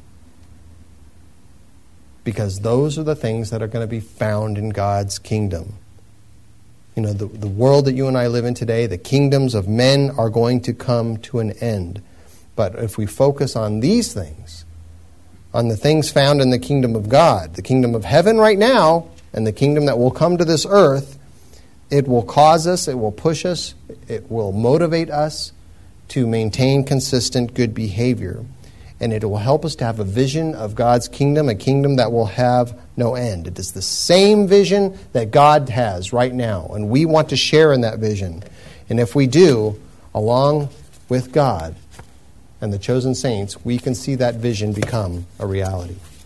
Because those are the things that are going to be found in God's kingdom. You know, the, the world that you and I live in today, the kingdoms of men are going to come to an end. But if we focus on these things, on the things found in the kingdom of God, the kingdom of heaven right now, and the kingdom that will come to this earth, it will cause us, it will push us, it will motivate us to maintain consistent good behavior. And it will help us to have a vision of God's kingdom, a kingdom that will have no end. It is the same vision that God has right now, and we want to share in that vision. And if we do, along with God and the chosen saints, we can see that vision become a reality.